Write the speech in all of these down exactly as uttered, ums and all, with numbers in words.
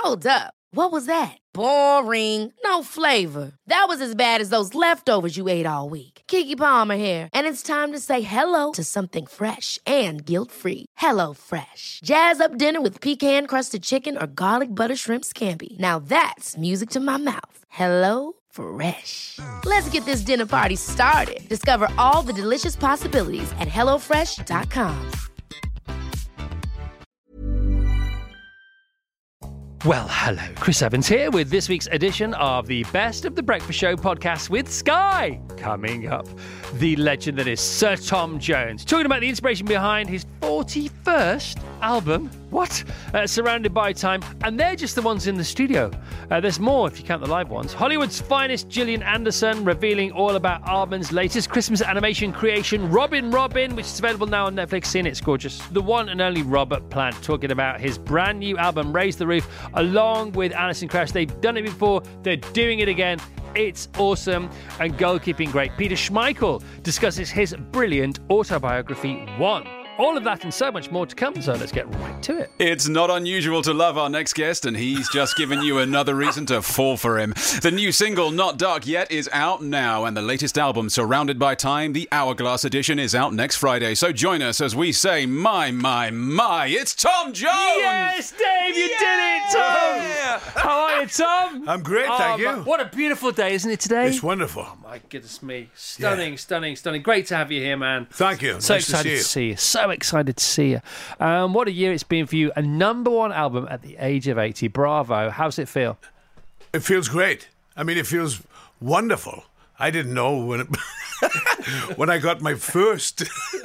Hold up. What was that? Boring. No flavor. That was as bad as those leftovers you ate all week. Keke Palmer here, and it's time to say hello to something fresh and guilt-free. Hello Fresh. Jazz up dinner with pecan-crusted chicken or garlic butter shrimp scampi. Now that's music to my mouth. Hello Fresh. Let's get this dinner party started. Discover all the delicious possibilities at hello fresh dot com. Well, hello. Chris Evans here with this week's edition of the Best of the Breakfast Show podcast with Sky. Coming up, the legend that is Sir Tom Jones, talking about the inspiration behind his forty-first album. What? Uh, Surrounded by Time. And they're just the ones in the studio. Uh, there's more if you count the live ones. Hollywood's finest Gillian Anderson revealing all about Aardman's latest Christmas animation creation, Robin Robin, which is available now on Netflix. Seen it, it's gorgeous. The one and only Robert Plant talking about his brand new album, Raise the Roof, along with Alison Krauss. They've done it before. They're doing it again. It's awesome and goalkeeping great. Peter Schmeichel discusses his brilliant autobiography, One. All of that and so much more to come, so let's get right to it. It's not unusual to love our next guest, and he's just given you another reason to fall for him. The new single, Not Dark Yet, is out now, and the latest album, Surrounded by Time, the Hourglass edition, is out next Friday. So join us as we say, my, my, my, it's Tom Jones! Yes, Dave, you yeah! did it, Tom! How are you, Tom? I'm great, oh, thank you. My, what a beautiful day, isn't it, today? It's wonderful. Oh, my goodness me. Stunning, yeah. stunning, stunning. Great to have you here, man. Thank you. So nice excited to see you. To see you. So excited to see you. Um, what a year it's been for you. A number one album at the age of eighty. Bravo. How's it feel? It feels great. I mean, it feels wonderful. I didn't know when it, when I got my first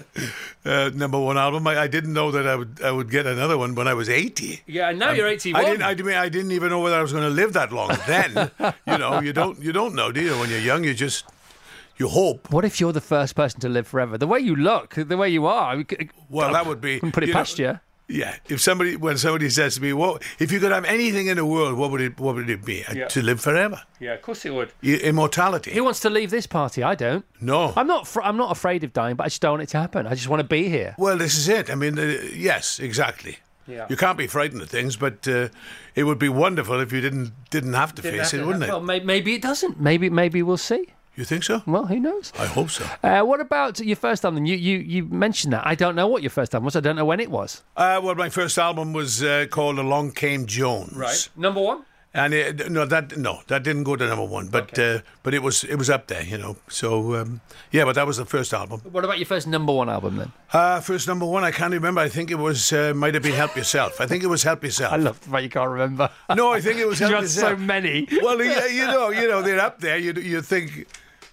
uh, number one album. I, I didn't know that I would I would get another one when I was eighty. Yeah, and now um, you're eighty-one. I didn't. I, mean, I didn't even know whether I was going to live that long. Then, you know, you don't you don't know, do you? When you're young, you just. You hope. What if you're the first person to live forever? The way you look, the way you are. Well, that would be. Put it you past know, you. Yeah. If somebody, when somebody says to me, "Well, if you could have anything in the world, what would it, what would it be? Yeah. To live forever." Yeah, of course it would. Immortality. Who wants to leave this party? I don't. No. I'm not. Fr- I'm not afraid of dying, but I just don't want it to happen. I just want to be here. Well, this is it. I mean, uh, yes, exactly. Yeah. You can't be frightened of things, but uh, it would be wonderful if you didn't didn't have to didn't face have to, it, wouldn't it? Well, maybe it doesn't. Maybe maybe we'll see. You think so? Well, who knows? I hope so. Uh, what about your first album? You, you you mentioned that. I don't know what your first album was. I don't know when it was. Uh, well, my first album was uh, called Along Came Jones. Right. Number one? And it, no, that no, that didn't go to number one, but okay. uh, but it was it was up there, you know. So um, yeah, but that was the first album. What about your first number one album then? Uh, first number one, I can't remember. I think it was uh, might have been Help Yourself. I think it was Help Yourself. I love the fact you can't remember. No, I think it was Help you Yourself. You so many. Well, you, you know, you know, they're up there. You you think.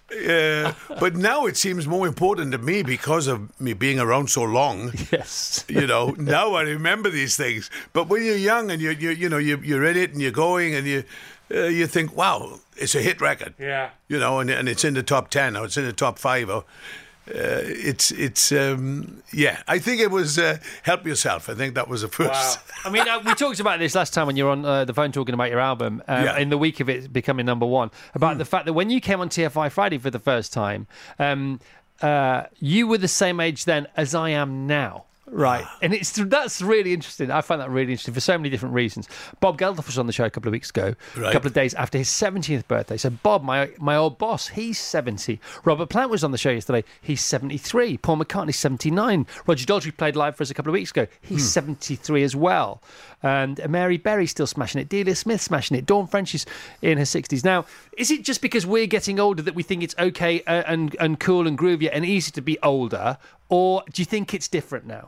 Uh, but now it seems more important to me because of me being around so long. Yes, you know. Now I remember these things. But when you're young and you you you know you you're in it and you're going and you uh, you think, wow, it's a hit record. Yeah. You know, and and it's in the top ten or it's in the top five or. Uh, it's it's um, yeah. I think it was uh, Help Yourself. I think that was the first. Wow. I mean, uh, we talked about this last time when you were on uh, the phone talking about your album uh, yeah. in the week of it becoming number one. About mm. the fact that when you came on T F I Friday for the first time, um, uh, you were the same age then as I am now. Right, and it's that's really interesting. I find that really interesting for so many different reasons. Bob Geldof was on the show a couple of weeks ago, right. a couple of days after his seventieth birthday. So Bob, my my old boss, he's seventy. Robert Plant was on the show yesterday. He's seventy-three. Paul McCartney's seventy-nine. Roger Daltrey played live for us a couple of weeks ago. He's hmm. seventy-three as well. And Mary Berry's still smashing it. Delia Smith smashing it. Dawn French is in her sixties. Now, is it just because we're getting older that we think it's okay uh, and, and cool and groovy and easy to be older? Or do you think it's different now?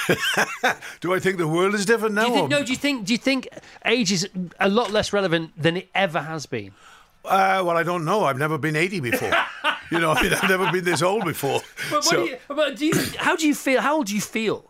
Do I think the world is different now? Do you think, no, do you think do you think age is a lot less relevant than it ever has been? Uh, well, I don't know. I've never been eighty before. you know, I mean, I've never been this old before. But, so. do you, but do you, how do you feel? How old do you feel?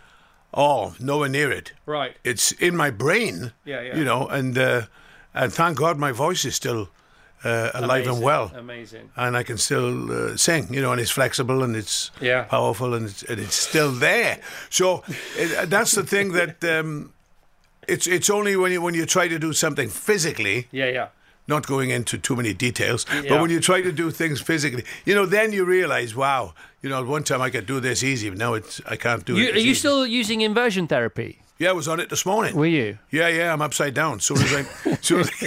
Oh, nowhere near it. Right. It's in my brain. Yeah, yeah. You know, and uh, and thank God my voice is still uh, alive Amazing. and well. Amazing. And I can still uh, sing, you know, and it's flexible and it's yeah. powerful and it's, and it's still there. So it, that's the thing that um, it's it's only when you when you try to do something physically. Yeah, yeah. Not going into too many details, yeah. but when you try to do things physically, you know, then you realise, wow, you know, one time I could do this easy, but now it's I can't do you, it. Are you easy. still using inversion therapy? Yeah, I was on it this morning. Were you? Yeah, yeah, I'm upside down. Soon as I, soon as,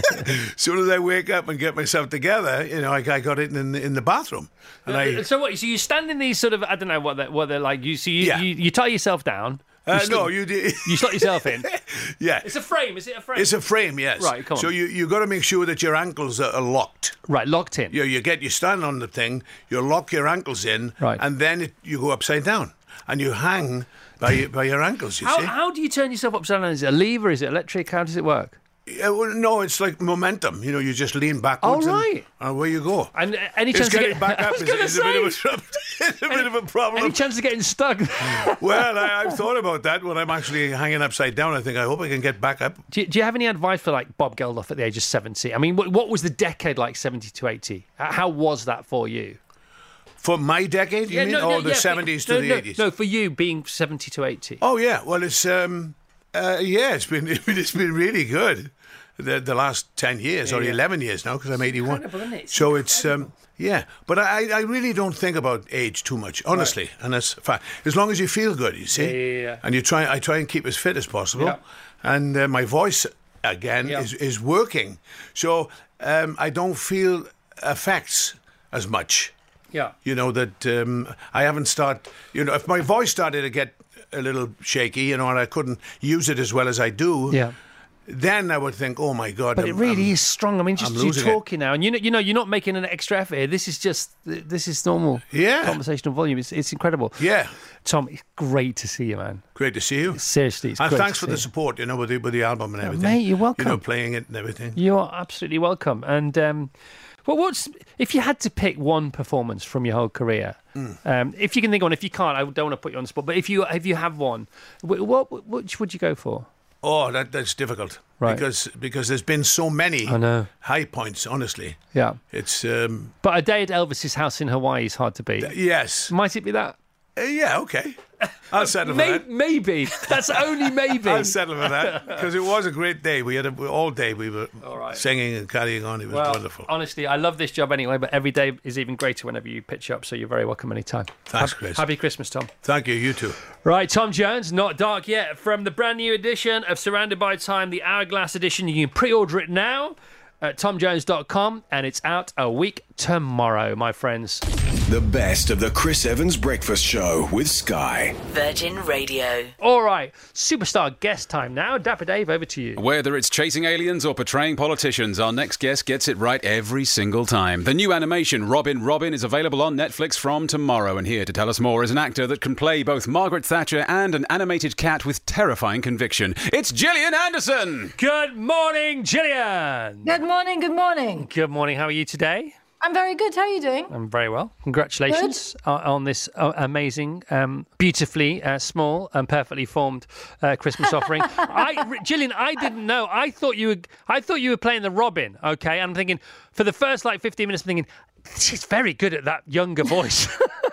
soon as I wake up and get myself together, you know, I, I got it in the, in the bathroom, and I. So what? So you stand in these sort of, I don't know what they're, what they're like. You so you, Yeah. you, you tie yourself down. Uh, you no, you did. You slot yourself in. Yeah, It's a frame. Is it a frame? it's a frame. Yes. Right, come on. So you you got to make sure that your ankles are, are locked. Right, locked in. You you get you stand on the thing, you lock your ankles in, Right. and then it, you go upside down, and you hang by your- by your ankles. You How, see? how do you turn yourself upside down? Is it a lever? Is it electric? How does it work? Yeah, well, no, it's like momentum. You know, you just lean backwards. Oh, right. And, and away you go. And uh, any It's chance to getting get back I up was is, gonna is a bit of a say, trouble. It's a bit of a problem. any chance of getting stuck? Well, I, I've thought about that when I'm actually hanging upside down. I think I hope I can get back up. do, you, do you have any advice for like Bob Geldof at the age of seventy? I mean, what, what was the decade like, seventy to eighty? Uh, How was that for you? For my decade, you mean, or the yeah, seventies for, to no, the no, eighties? No, for you being seventy to eighty. Oh yeah, well it's um, uh, yeah, it's been it's been really good. The the last ten years or yeah. eleven years now because I'm eighty-one. incredible, isn't it? It's so it's um, yeah, but I I really don't think about age too much, honestly, and that's fine. As long as you feel good, you see, Yeah, yeah, yeah. and you try I try and keep as fit as possible, Yeah. and uh, my voice again Yeah. is is working, so um, I don't feel effects as much. Yeah. You know, that um, I haven't started, you know, if my voice started to get a little shaky, you know, and I couldn't use it as well as I do, Yeah. then I would think, oh my God. But it I'm- really I'm- is strong. I mean, just I'm you losing it. talking now, and you know, you know, you're not making an extra effort here. This is just, this is normal Yeah. conversational volume. It's, it's incredible. Yeah, Tom, it's great to see you, man. great to see you. Seriously, it's And great thanks to for see the you. support, you know, with the, with the album and everything. mate, you're welcome. You know, playing it and everything. You are absolutely welcome. And um, well, what's if you had to pick one performance from your whole career? Mm. Um, if you can think of one, if you can't, I don't want to put you on the spot. But if you if you have one, wh- what which would you go for? Oh, that that's difficult. Right. Because because there's been so many I know. high points, honestly. Yeah. It's, um, But a day at Elvis's house in Hawaii is hard to beat. yes. Might it be that? Uh, yeah, okay. I'll settle for May- that. maybe. That's only maybe. I'll settle for that because it was a great day. We had a, all day. We were All right. singing and carrying on. It was Well, wonderful. honestly, I love this job anyway, but every day is even greater whenever you pitch up, so you're very welcome anytime. Thanks, Hap- Chris. Happy Christmas, Tom. Thank you. You too. Right, Tom Jones, Not Dark Yet, from the brand new edition of Surrounded by Time, the Hourglass edition. You can pre-order it now at tom jones dot com, and it's out a week tomorrow, my friends. The best of the Chris Evans Breakfast Show with Sky. Virgin Radio. All right, superstar guest time now. Dapper Dave, over to you. Whether it's chasing aliens or portraying politicians, our next guest gets it right every single time. The new animation, Robin Robin, is available on Netflix from tomorrow. And here to tell us more is an actor that can play both Margaret Thatcher and an animated cat with terrifying conviction. It's Gillian Anderson! Good morning, Gillian. Good morning, good morning. Good morning. How are you today? I'm very good. How are you doing? I'm very well. Congratulations uh, on this uh, amazing, um, beautifully uh, small and perfectly formed uh, Christmas offering. I, Gillian, I didn't know. I thought you were. I thought you were playing the Robin. Okay, I'm thinking for the first like fifteen minutes, I'm thinking she's very good at that younger voice.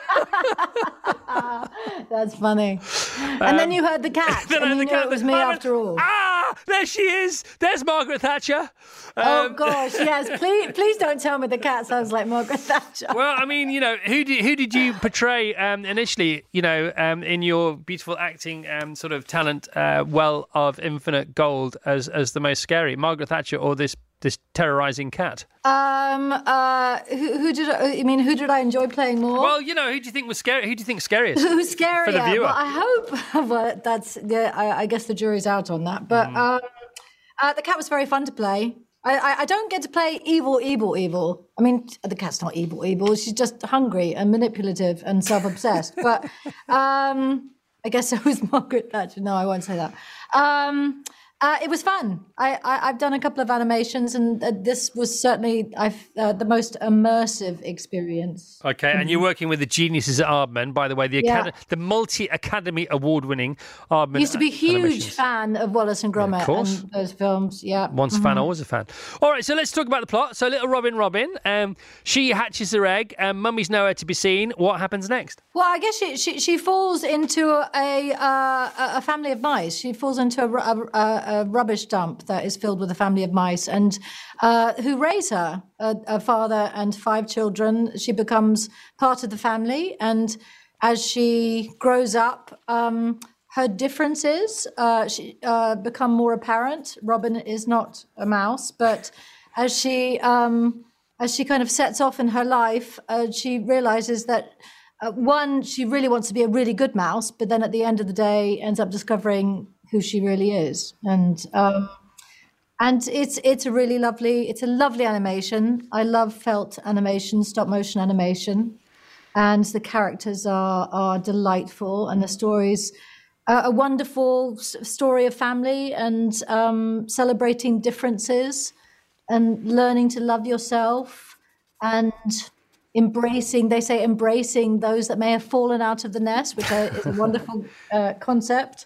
That's funny. And then you heard the cat. Then I and had you the knew cat- it was me I went, after all. Ah, there she is. There's Margaret Thatcher. oh Um, gosh, yes. Please, please don't tell me the cat sounds like Margaret Thatcher. Well, I mean, you know, who did who did you portray um, initially? You know, um, in your beautiful acting um, sort of talent uh, well of infinite gold as as the most scary, Margaret Thatcher or this this terrorizing cat? Um, uh, who, who did I, I mean? Who did I enjoy playing more? Well, you know, who do you think was scary? Who do you think scariest? Who's scarier? for the viewer. Well, I hope. Well, that's yeah. I, I guess the jury's out on that. But Mm. um, uh, the cat was very fun to play. I, I, I don't get to play evil, evil, evil. I mean, the cat's not evil, evil. She's just hungry and manipulative and self-obsessed. But um, I guess so was Margaret Thatcher. No, I won't say that. Um, uh, it was fun. I, I, I've done a couple of animations, and uh, this was certainly I've, uh, the most immersive experience. Okay, and you're working with the geniuses at Aardman, by the way, the Yeah. Acad- the multi-Academy Award-winning Aardman. Used to be a huge animations. fan of Wallace and Gromit course. and those films. Yeah. Once a fan, always a fan. All right, so let's talk about the plot. So little Robin Robin, um, she hatches her egg, and mummy's nowhere to be seen. What happens next? Well, I guess she she, she falls into a uh, a family of mice. She falls into a, ru- a, a, a rubbish dump that is filled with a family of mice, and uh, who raise her, a, a father and five children. She becomes part of the family, and as she grows up, um, her differences uh, she, uh, become more apparent. Robin is not a mouse, but as she um, as she kind of sets off in her life, uh, she realizes that uh, one, she really wants to be a really good mouse, but then at the end of the day, ends up discovering who she really is, and um, and it's it's a really lovely, it's a lovely animation. I love felt animation, stop motion animation, and the characters are are delightful, and the stories. Uh, a wonderful s- story of family and um, celebrating differences and learning to love yourself and embracing, they say, embracing those that may have fallen out of the nest, which are, is a wonderful uh, concept.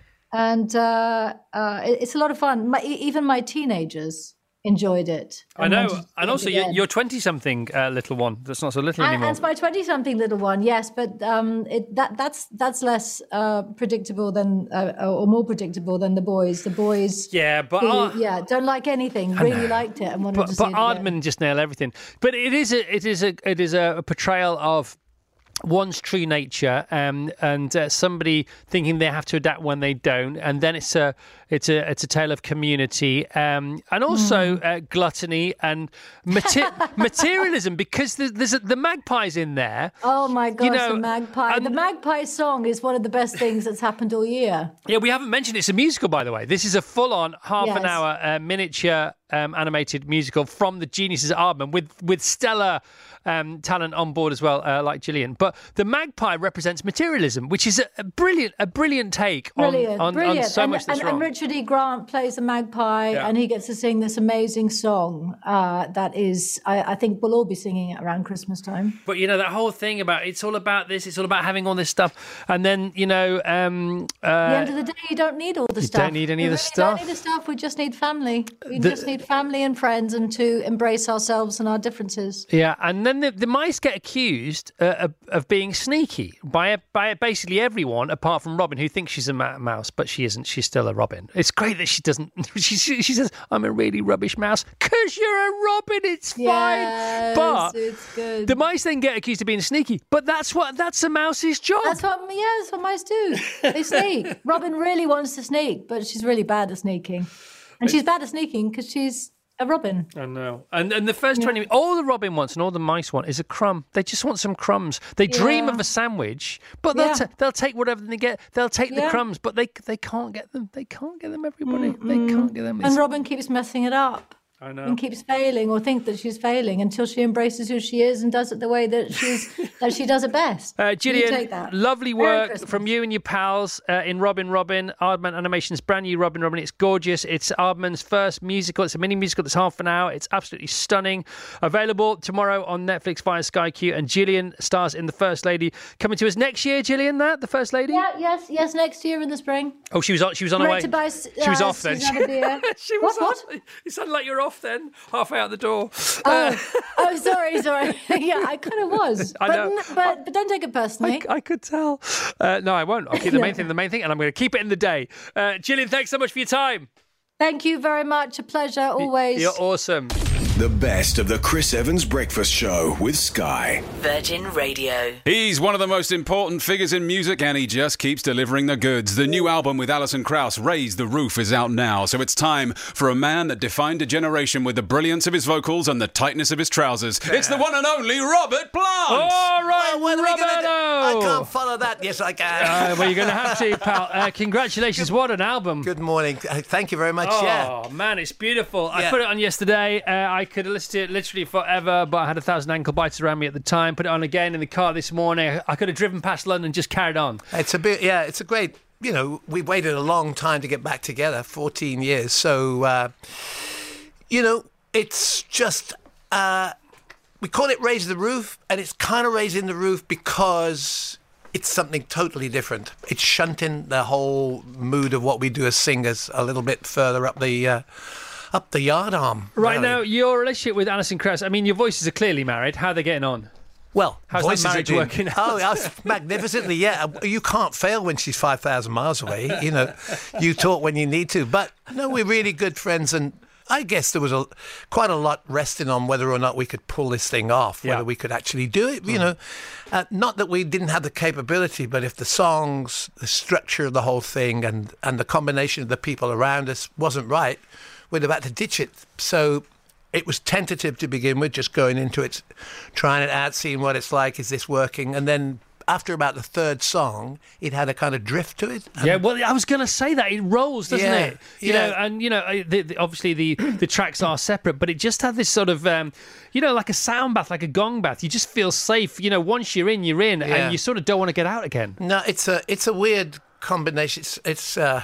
And uh, uh, it- it's a lot of fun. My, e- even my teenagers enjoyed it. I and know. wanted to do And it also, you're, again. you're twenty-something uh, little one. That's not so little And, anymore. and it's my twenty-something little one, yes, but um, it, that that's that's less uh, predictable than, uh, or more predictable than the boys. The boys, Yeah, but who, Ar- yeah, don't like anything. Really liked it and wanted but, to see but it again. Aardman just nail everything. But it is a it is a it is a portrayal of one's true nature, um, and uh, somebody thinking they have to adapt when they don't, and then it's a it's a it's a tale of community, um, and also Mm. uh, gluttony and mate- materialism, because there's, there's a, the magpies in there. Oh my gosh, know, the Magpie! and- The Magpie song is one of the best things that's happened all year. Yeah, we haven't mentioned it's a musical, by the way. This is a full-on half an Yes. hour uh, miniature um, animated musical from the geniuses at Aardman with with stellar um, talent on board as well, uh, like Gillian. But the magpie represents materialism, which is a, a brilliant a brilliant take on, Brilliant, on, brilliant. on so and, much that's and, wrong. and Richard E. Grant plays a magpie, Yeah. and he gets to sing this amazing song uh, that is, I, I think we'll all be singing it around Christmas time. But you know that whole thing about it's all about this, it's all about having all this stuff, and then you know. Um, uh, At the end of the day, you don't need all the you stuff. don't need any We of the really stuff. Don't need the stuff. We just need family. We The- just need family and friends, and to embrace ourselves and our differences. Yeah, and then the, the mice get accused uh, of, of being sneaky by by basically everyone apart from Robin, who thinks she's a ma- mouse, but she isn't. She's still a Robin. It's great that she doesn't. She she, she says, "I'm a really rubbish mouse," because you're a Robin. It's fine. Yes, But it's good. the mice then get accused of being sneaky. But that's what that's a mouse's job. That's what, yeah, that's what mice do. They sneak. Robin really wants to sneak, but she's really bad at sneaking. And she's bad at sneaking because she's a Robin. I know. And and the first twenty, all the Robin wants and all the mice want is a crumb. They just want some crumbs. They dream Yeah. of a sandwich, but they'll Yeah. ta- they'll take whatever they get. They'll take the Yeah. crumbs, but they they can't get them. They can't get them. Everybody, they can't get them. And It's- Robin keeps messing it up. I know. And keeps failing or think that she's failing until she embraces who she is and does it the way that she's that she does it best. Uh, You Gillian, take that. lovely Merry work Christmas. from you and your pals uh, in Robin Robin. Aardman Animation's brand new Robin Robin. It's gorgeous. It's Aardman's first musical. It's a mini musical that's half an hour. It's absolutely stunning. Available tomorrow on Netflix via Sky Q. And Gillian stars in The First Lady. Coming to us next year, Gillian, that? The First Lady? Yeah, yes, yes, next year in the spring. Oh, she was on, she was on her way. Directed by, She was uh, off then. Susanna Bier. she was What, off. what? It sounded like you're off then, halfway out the door. Oh, oh, sorry, sorry. Yeah, I kind of was. I but, know. n- but but don't take it personally. I, I could tell. Uh, no, I won't. I'll keep the main thing the main thing, and I'm going to keep it in the day. Uh, Gillian, thanks so much for your time. Thank you very much. A pleasure always. You're awesome. The best of the Chris Evans Breakfast Show with Sky. Virgin Radio. He's one of the most important figures in music, and he just keeps delivering the goods. The new album with Alison Krauss, Raise the Roof, is out now, so it's time for a man that defined a generation with the brilliance of his vocals and the tightness of his trousers. It's the one and only Robert Plant! All right, What are we gonna do? I Roberto. can't follow that. Yes, I can. Uh, well, you're going to have to, pal. Uh, congratulations. What an album. Good morning. Uh, Thank you very much. Oh, Yeah. man, it's beautiful. I Yeah. put it on yesterday. Uh, I could have listened to it literally forever, but I had a thousand ankle bites around me at the time. Put it on again in the car this morning. I could have driven past London and just carried on. It's a bit. Yeah, it's a great. You know, we waited a long time to get back together, fourteen years. So, uh, you know, it's just. Uh, we call it Raise the Roof, and it's kind of raising the roof because it's something totally different. It's shunting the whole mood of what we do as singers a little bit further up the uh, up the yard arm. Right really. now, your relationship with Alison Krauss, I mean, your voices are clearly married. How are they getting on? Well, How's that voices are marriage doing- working out? Oh, that's magnificently, yeah. You can't fail when she's five thousand miles away. You know, you talk when you need to. But, no, we're really good friends. And I guess there was a quite a lot resting on whether or not we could pull this thing off, Yeah. whether we could actually do it. You know, uh, not that we didn't have the capability, but if the songs, the structure of the whole thing, and and the combination of the people around us wasn't right, we'd have had to ditch it. So it was tentative to begin with, just going into it, trying it out, seeing what it's like. Is this working? And then after about the third song, it had a kind of drift to it. And Yeah, well, I was going to say that it rolls, doesn't Yeah, it? You yeah. know, and you know, uh, the, the, obviously the the tracks are separate, but it just had this sort of, um, you know, like a sound bath, like a gong bath. You just feel safe. You know, once you're in, you're in, Yeah. and you sort of don't want to get out again. No, it's a it's a weird combination. It's it's uh,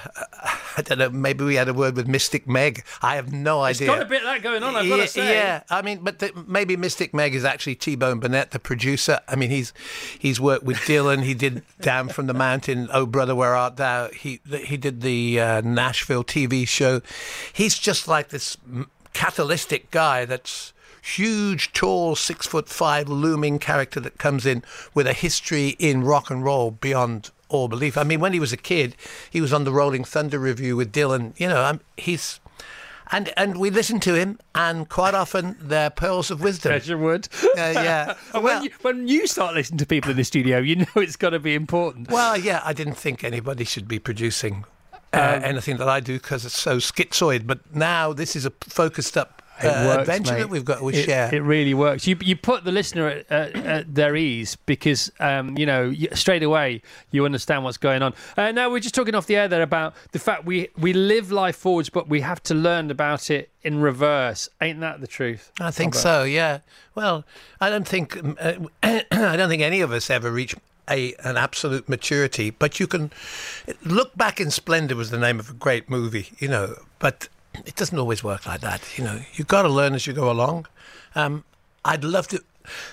I don't know. Maybe we had a word with Mystic Meg. I have no It's idea. got a bit of that going on, I've got yeah, to say. yeah, I mean, but the, maybe Mystic Meg is actually T-Bone Burnett, the producer. I mean, he's he's worked with Dylan. He did Down from the Mountain, Oh Brother, Where Art Thou? He he did the uh, Nashville T V show. He's just like this catalytic guy that's huge, tall, six foot five, looming character that comes in with a history in rock and roll beyond all belief. I mean, when he was a kid, he was on the Rolling Thunder Review with Dylan. You know, um, he's and and we listen to him, and quite often they're pearls of wisdom. Treasure wood. Uh, yeah. And well, when, you, when you start listening to people in the studio, you know it's got to be important. well, yeah. I didn't think anybody should be producing uh, anything that I do because it's so schizoid. But now this is a focused up. It Uh, works, adventure mate. that we've got we it, share. It really works. You you put the listener at, at, at their ease because um, you know you, straight away you understand what's going on. Uh, now we're just talking off the air there about the fact we we live life forwards, but we have to learn about it in reverse. Ain't that the truth? I think Robert? so. Yeah. Well, I don't think um, uh, I don't think any of us ever reach a an absolute maturity. But you can look back in Splendor was the name of a great movie, you know. But it doesn't always work like that, you know. You've got to learn as you go along. Um, I'd love to.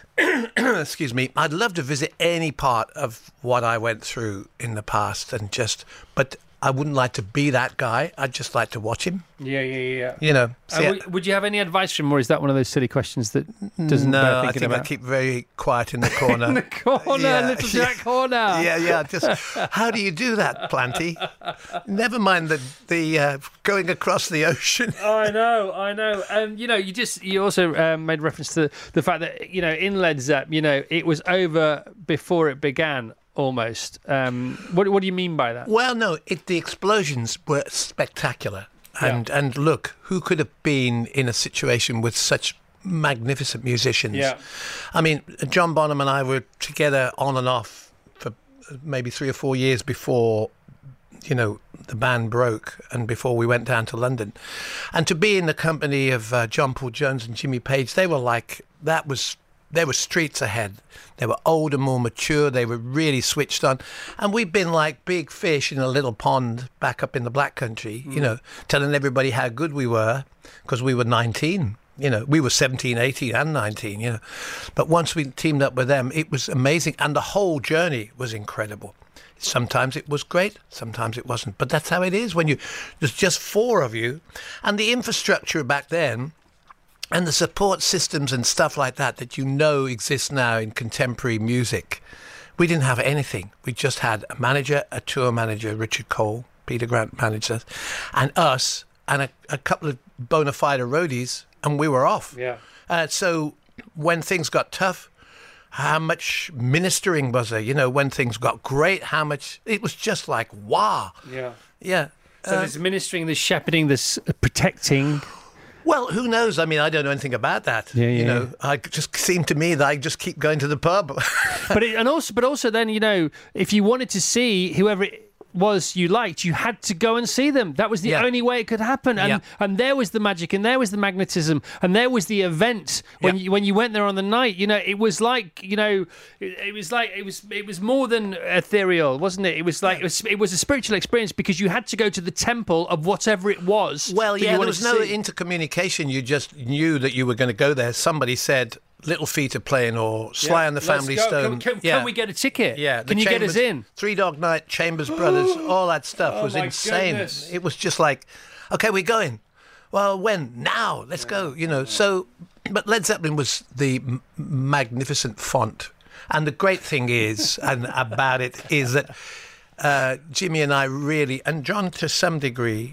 Excuse me. I'd love to visit any part of what I went through in the past and just. But I wouldn't like to be that guy. I'd just like to watch him. Yeah, yeah, yeah. You know. Uh, see, would, would you have any advice from him, or is that one of those silly questions that doesn't no, bear I thinking think about? I keep very quiet in the corner. in the corner, Yeah, little Jack corner. Yeah, yeah. Just how do you do that, Planty? Never mind the the uh, going across the ocean. I know, I know. Um, you know, you just you also um, made reference to the fact that you know in Led Zepp, you know, it was over before it began. Almost. Um, what What do you mean by that? Well, no, it, the explosions were spectacular, and and look, who could have been in a situation with such magnificent musicians? Yeah. I mean, John Bonham and I were together on and off for maybe three or four years before, you know, the band broke and before we went down to London. And to be in the company of uh, John Paul Jones and Jimmy Page, they were like, that was, they were streets ahead. They were older, more mature. They were really switched on. And we've been like big fish in a little pond back up in the Black Country, mm. you know, telling everybody how good we were because we were nineteen. You know, we were seventeen, eighteen and nineteen, you know. But once we teamed up with them, it was amazing. And the whole journey was incredible. Sometimes it was great, sometimes it wasn't. But that's how it is when you, there's just four of you. And the infrastructure back then and the support systems and stuff like that that you know exist now in contemporary music, we didn't have anything. We just had a manager, a tour manager, Richard Cole, Peter Grant managed us, and us, and a, a couple of bona fide roadies, and we were off. Yeah. Uh, so when things got tough, how much ministering was there? You know, when things got great, how much... It was just like, wow. Yeah. Yeah. So Uh, there's ministering, there's shepherding, there's protecting. Well, who knows? I mean, I don't know anything about that. Yeah, yeah, you know, I it just seemed to me that I just keep going to the pub. But it, and also, but also, then you know, if you wanted to see whoever it was you liked, you had to go and see them. That was the Yeah. only way it could happen. And Yeah. and there was the magic, and there was the magnetism, and there was the event when Yeah. you when you went there on the night. You know, it was like you know, it, it was like it was it was more than ethereal, wasn't it? It was like it was, it was a spiritual experience because you had to go to the temple of whatever it was. Well, that yeah, you there wanted was to no see. intercommunication. You just knew that you were going to go there. Somebody said Little Feet are playing or Sly Yeah, and the let's Family go. Stone. Can, can, yeah. can we get a ticket? Yeah, the Can you get Chambers- us in? Three Dog Night, Chambers Brothers, all that stuff Oh, was my insane. goodness. It was just like, okay, we're going. Well, when? Now, let's go. You know. So, but Led Zeppelin was the m- magnificent font, and the great thing is, and about it is that uh, Jimmy and I really, and John to some degree,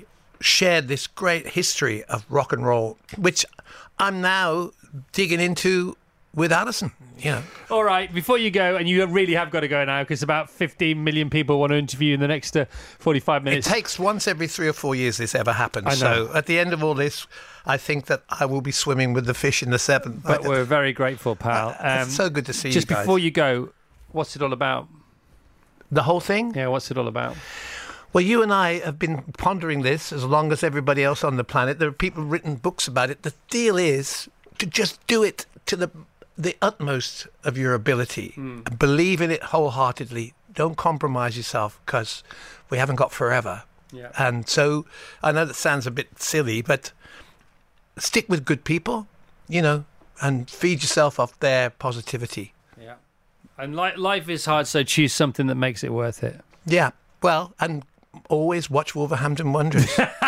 shared this great history of rock and roll, which I'm now digging into with Alison. You know. All right, before you go, and you really have got to go now because about fifteen million people want to interview you in the next uh, forty-five minutes. It takes once every three or four years this ever happens. I know. So at the end of all this, I think that I will be swimming with the fish in the Severn. But we're very grateful, pal. Uh, it's so good to see you Just guys. before you go, what's it all about? The whole thing? Yeah, what's it all about? Well, you and I have been pondering this as long as everybody else on the planet. There are people written books about it. The deal is to just do it to the the utmost of your ability. Mm. Believe in it wholeheartedly. Don't compromise yourself because we haven't got forever. Yeah. And so I know that sounds a bit silly, but stick with good people, you know, and feed yourself off their positivity. Yeah. And li- life is hard, so choose something that makes it worth it. Yeah. Well, and always watch Wolverhampton Wanderers.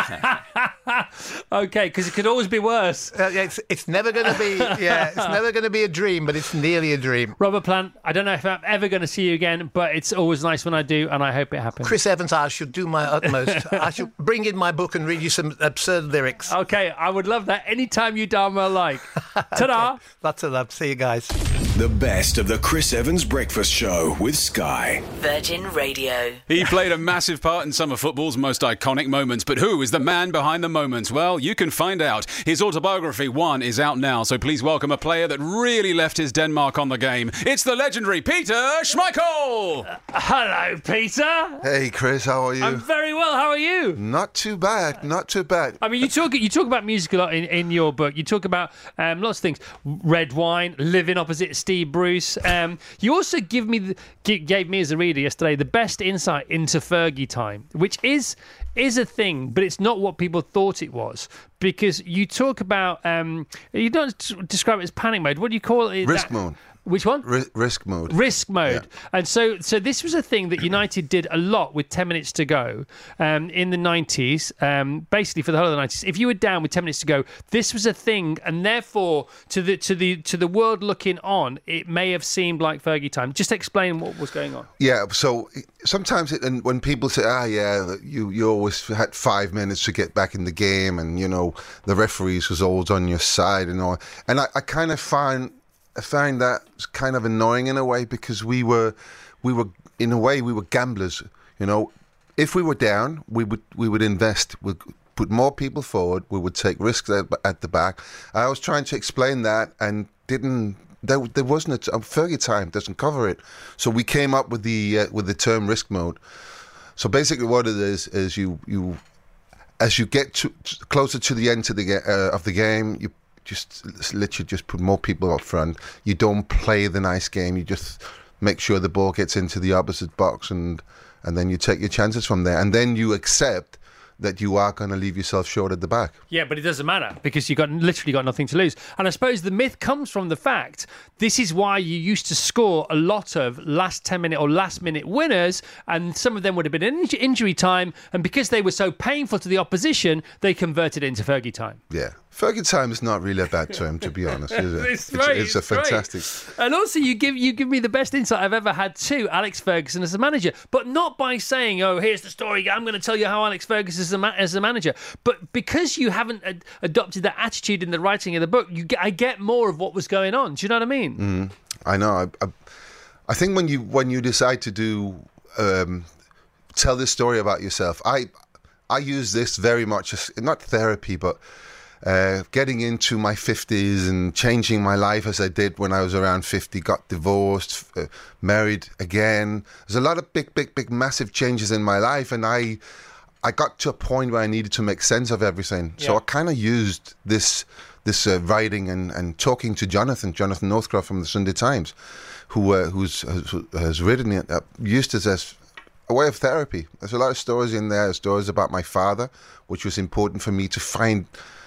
Okay, because it could always be worse. Uh, it's, it's never going to be, yeah, it's never going to be a dream, but it's nearly a dream. Robert Plant, I don't know if I'm ever going to see you again, but it's always nice when I do, and I hope it happens. Chris Evans, I shall do my utmost. I shall bring in my book and read you some absurd lyrics. Okay, I would love that anytime you darn well like. Ta-da! Okay. Lots of love. See you guys. The best of the Chris Evans Breakfast Show with Sky. Virgin Radio. He played a massive part in some of football's most iconic moments, but who is the man behind the moments? Well, you can find out. His autobiography, One, is out now, so please welcome a player that really left his Denmark on the game. It's the legendary Peter Schmeichel! Uh, hello, Peter! Hey, Chris, how are you? I'm very well, how are you? Not too bad, not too bad. I mean, you talk you talk about music a lot in, in your book. You talk about um, lots of things. Red wine, living opposite Steve Bruce. Um, you also give me the, gave me as a reader yesterday the best insight into Fergie time, which is is a thing, but it's not what people thought it was. Because you talk about, um, you don't describe it as panic mode. What do you call it? Risk that, mode. Which one? R- risk mode. Risk mode. Yeah. And so so this was a thing that United did a lot with ten minutes to go um, in the nineties, um, basically for the whole of the nineties. If you were down with ten minutes to go, this was a thing, and therefore to the to the to the world looking on, it may have seemed like Fergie time. Just explain what was going on. Yeah, so sometimes it, and when people say, ah, yeah, you, you always had five minutes to get back in the game, and, you know, the referees was always on your side and all. And I, I kind of find... I find that kind of annoying in a way, because we were, we were in a way we were gamblers. You know, if we were down, we would we would invest, we'd put more people forward, we would take risks at, at the back. I was trying to explain that and didn't. There, there wasn't a um, Fergie time doesn't cover it, so we came up with the uh, with the term risk mode. So basically, what it is is you you as you get to, closer to the end to the uh, of the game, you. Just literally just put more people up front. You don't play the nice game. You just make sure the ball gets into the opposite box, and and then you take your chances from there. And then you accept that you are going to leave yourself short at the back. Yeah, but it doesn't matter because you've got literally got nothing to lose. And I suppose the myth comes from the fact this is why you used to score a lot of last ten minute or last minute winners, and some of them would have been in injury time, and because they were so painful to the opposition, they converted it into Fergie time. Yeah. Fergie time is not really a bad term, to be honest, is it? It's, right, it's, it's a it's fantastic... Right. And also, you give you give me the best insight I've ever had to Alex Ferguson as a manager, but not by saying, oh, here's the story, I'm going to tell you how Alex Ferguson is a ma- as a manager, but because you haven't ad- adopted that attitude in the writing of the book, you get, I get more of what was going on. Do you know what I mean? Mm, I know. I, I, I think when you when you decide to do... Um, tell this story about yourself, I, I use this very much as, not therapy, but... Uh, getting into my fifties and changing my life as I did when I was around fifty, got divorced, uh, married again. There's a lot of big, big, big, massive changes in my life, and I I got to a point where I needed to make sense of everything. Yeah. So I kind of used this this uh, writing and, and talking to Jonathan, Jonathan Northcroft from the Sunday Times, who uh, who's has, has written it, uh, used it as a way of therapy. There's a lot of stories in there, stories about my father, which was important for me to find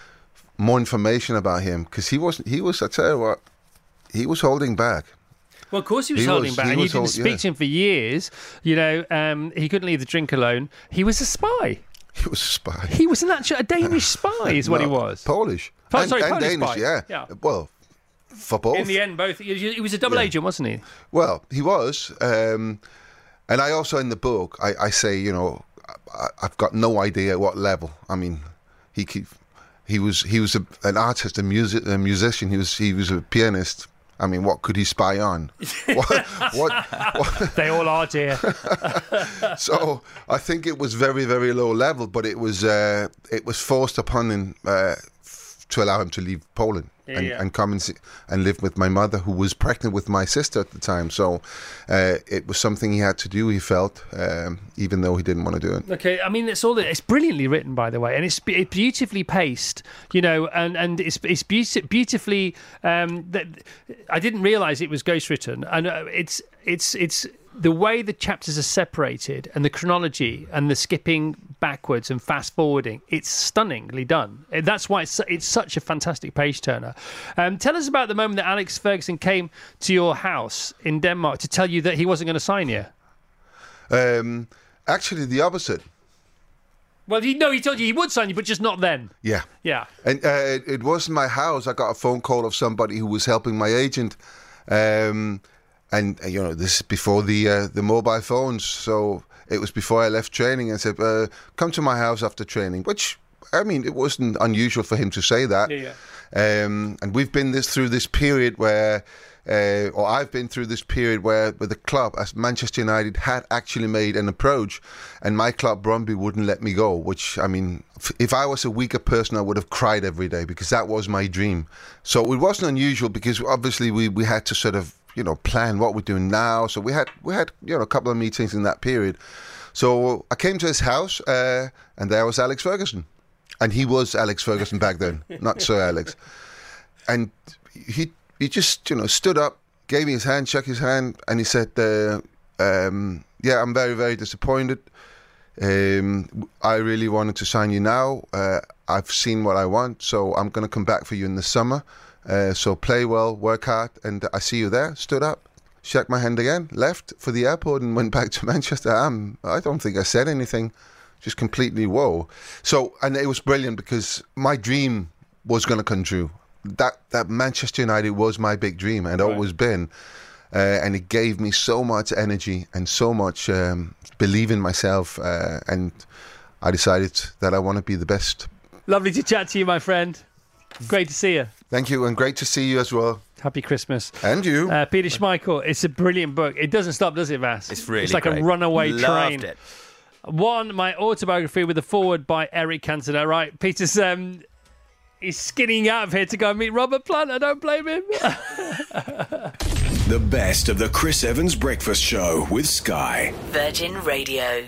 more information about him, because he was he was I tell you what, he was holding back. Well, of course he was he holding was, back, and you didn't hold, speak yeah. to him for years. You know, um, he couldn't leave the drink alone. He was a spy. He was a spy. He was an actual a Danish spy, is what no, he was. Polish. Oh, and, sorry, and Polish Danish, spy. yeah. yeah. Well, for both. In the end, both. He he was a double Yeah. agent, wasn't he? Well, he was. Um, and I also, in the book, I, I say, you know, I, I've got no idea at what level. I mean, he keep, he was he was a, an artist, a music, a musician. He was he was a pianist. I mean, what could he spy on? what, what, what? They all are, dear. So I think it was very, very low level, but it was uh, it was forced upon him uh, f- to allow him to leave Poland Yeah, and, yeah. and come and, see, and live with my mother, who was pregnant with my sister at the time. So uh, it was something he had to do, he felt, um, even though he didn't want to do it. Okay, I mean it's all it's brilliantly written, by the way, and it's, it's beautifully paced, you know, and, and it's it's beauti- beautifully. Um, that I didn't realise it was ghostwritten, and uh, it's it's it's the way the chapters are separated and the chronology and the skipping backwards and fast forwarding. It's stunningly done. And that's why it's it's such a fantastic page turner. Um, tell us about the moment that Alex Ferguson came to your house in Denmark to tell you that he wasn't going to sign you. Um, actually, the opposite. Well, he, no, he told you he would sign you, but just not then. Yeah. Yeah. And uh, it, it wasn't my house. I got a phone call of somebody who was helping my agent. Um, and, uh, you know, this is before the uh, the mobile phones. So it was before I left training, and said, uh, come to my house after training, which, I mean, it wasn't unusual for him to say that. Yeah, Um, and we've been this through this period where, uh, or I've been through this period where, where the club, as Manchester United, had actually made an approach, and my club, Brøndby, wouldn't let me go. Which, I mean, f- if I was a weaker person, I would have cried every day, because that was my dream. So it wasn't unusual, because obviously we, we had to sort of, you know, plan what we're doing now. So we had we had you know a couple of meetings in that period. So I came to his house, uh, and there was Alex Ferguson. And he was Alex Ferguson back then, not Sir Alex. And he he just, you know, stood up, gave me his hand, shook his hand, and he said, uh, um, yeah, I'm very, very disappointed. Um, I really wanted to sign you now. Uh, I've seen what I want, so I'm going to come back for you in the summer. Uh, so play well, work hard, and I see you there. Stood up, shook my hand again, left for the airport, and went back to Manchester. Um, I don't think I said anything. Just completely whoa. So, and it was brilliant, because my dream was going to come true. That that Manchester United was my big dream, and Right. always been. Uh, and it gave me so much energy and so much um, belief in myself. Uh, and I decided that I want to be the best. Lovely to chat to you, my friend. Great to see you. Thank you, and great to see you as well. Happy Christmas. And you. Uh, Peter Schmeichel, it's a brilliant book. It doesn't stop, does it, Vass? It's really It's like great. a runaway Loved train. it. One, my autobiography with a foreword by Eric Cantona. Right, Peter's um, he's skinning out of here to go and meet Robert Plant. I don't blame him. The best of the Chris Evans Breakfast Show with Sky. Virgin Radio.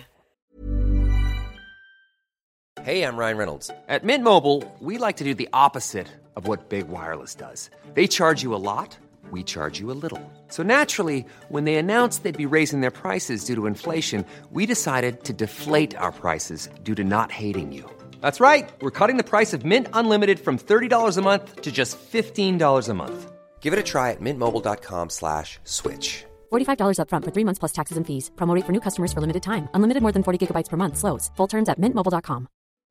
Hey, I'm Ryan Reynolds. At Mint Mobile, we like to do the opposite of what Big Wireless does. They charge you a lot, we charge you a little. So naturally, when they announced they'd be raising their prices due to inflation, we decided to deflate our prices due to not hating you. That's right. We're cutting the price of Mint Unlimited from thirty dollars a month to just fifteen dollars a month. Give it a try at mintmobile.com slash switch. forty-five dollars up front for three months plus taxes and fees. Promo rate for new customers for limited time. Unlimited more than forty gigabytes per month. Slows full terms at mint mobile dot com.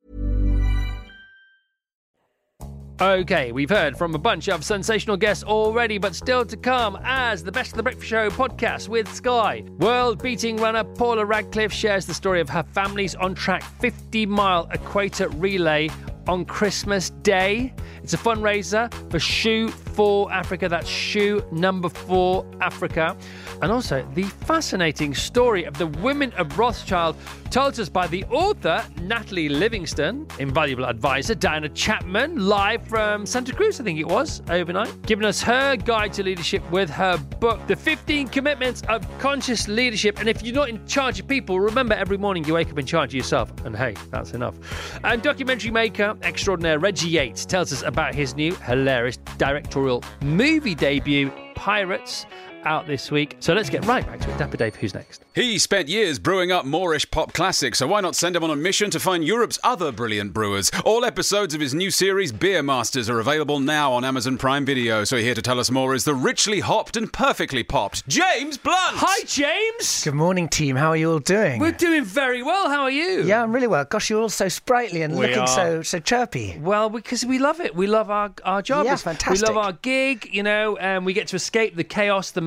Okay, we've heard from a bunch of sensational guests already, but still to come as the Best of the Breakfast Show podcast with Sky. World-beating runner Paula Radcliffe shares the story of her family's on-track fifty-mile equator relay on Christmas Day. It's a fundraiser for Shoe for Africa. That's Shoe Number Four Africa. And also the fascinating story of the women of Rothschild told us by the author Natalie Livingston, invaluable advisor Diana Chapman, live from Santa Cruz, I think it was, overnight, giving us her guide to leadership with her book, The fifteen Commitments of Conscious Leadership. And if you're not in charge of people, remember every morning you wake up in charge of yourself. And hey, that's enough. And documentary maker extraordinaire Reggie Yates tells us about his new hilarious directorial movie debut, Pirates, out this week. So let's get right back to it. Dapper Dave, who's next? He spent years brewing up Moorish pop classics, so why not send him on a mission to find Europe's other brilliant brewers? All episodes of his new series, Beer Masters, are available now on Amazon Prime Video. So here to tell us more is the richly hopped and perfectly popped James Blunt. Hi, James. Good morning, team. How are you all doing? We're doing very well. How are you? Yeah, I'm really well. Gosh, you're all so sprightly and We looking are. so so chirpy. Well, because we love it. We love our, our job. Yeah, It's- fantastic. We love our gig, you know, and we get to escape the chaos, the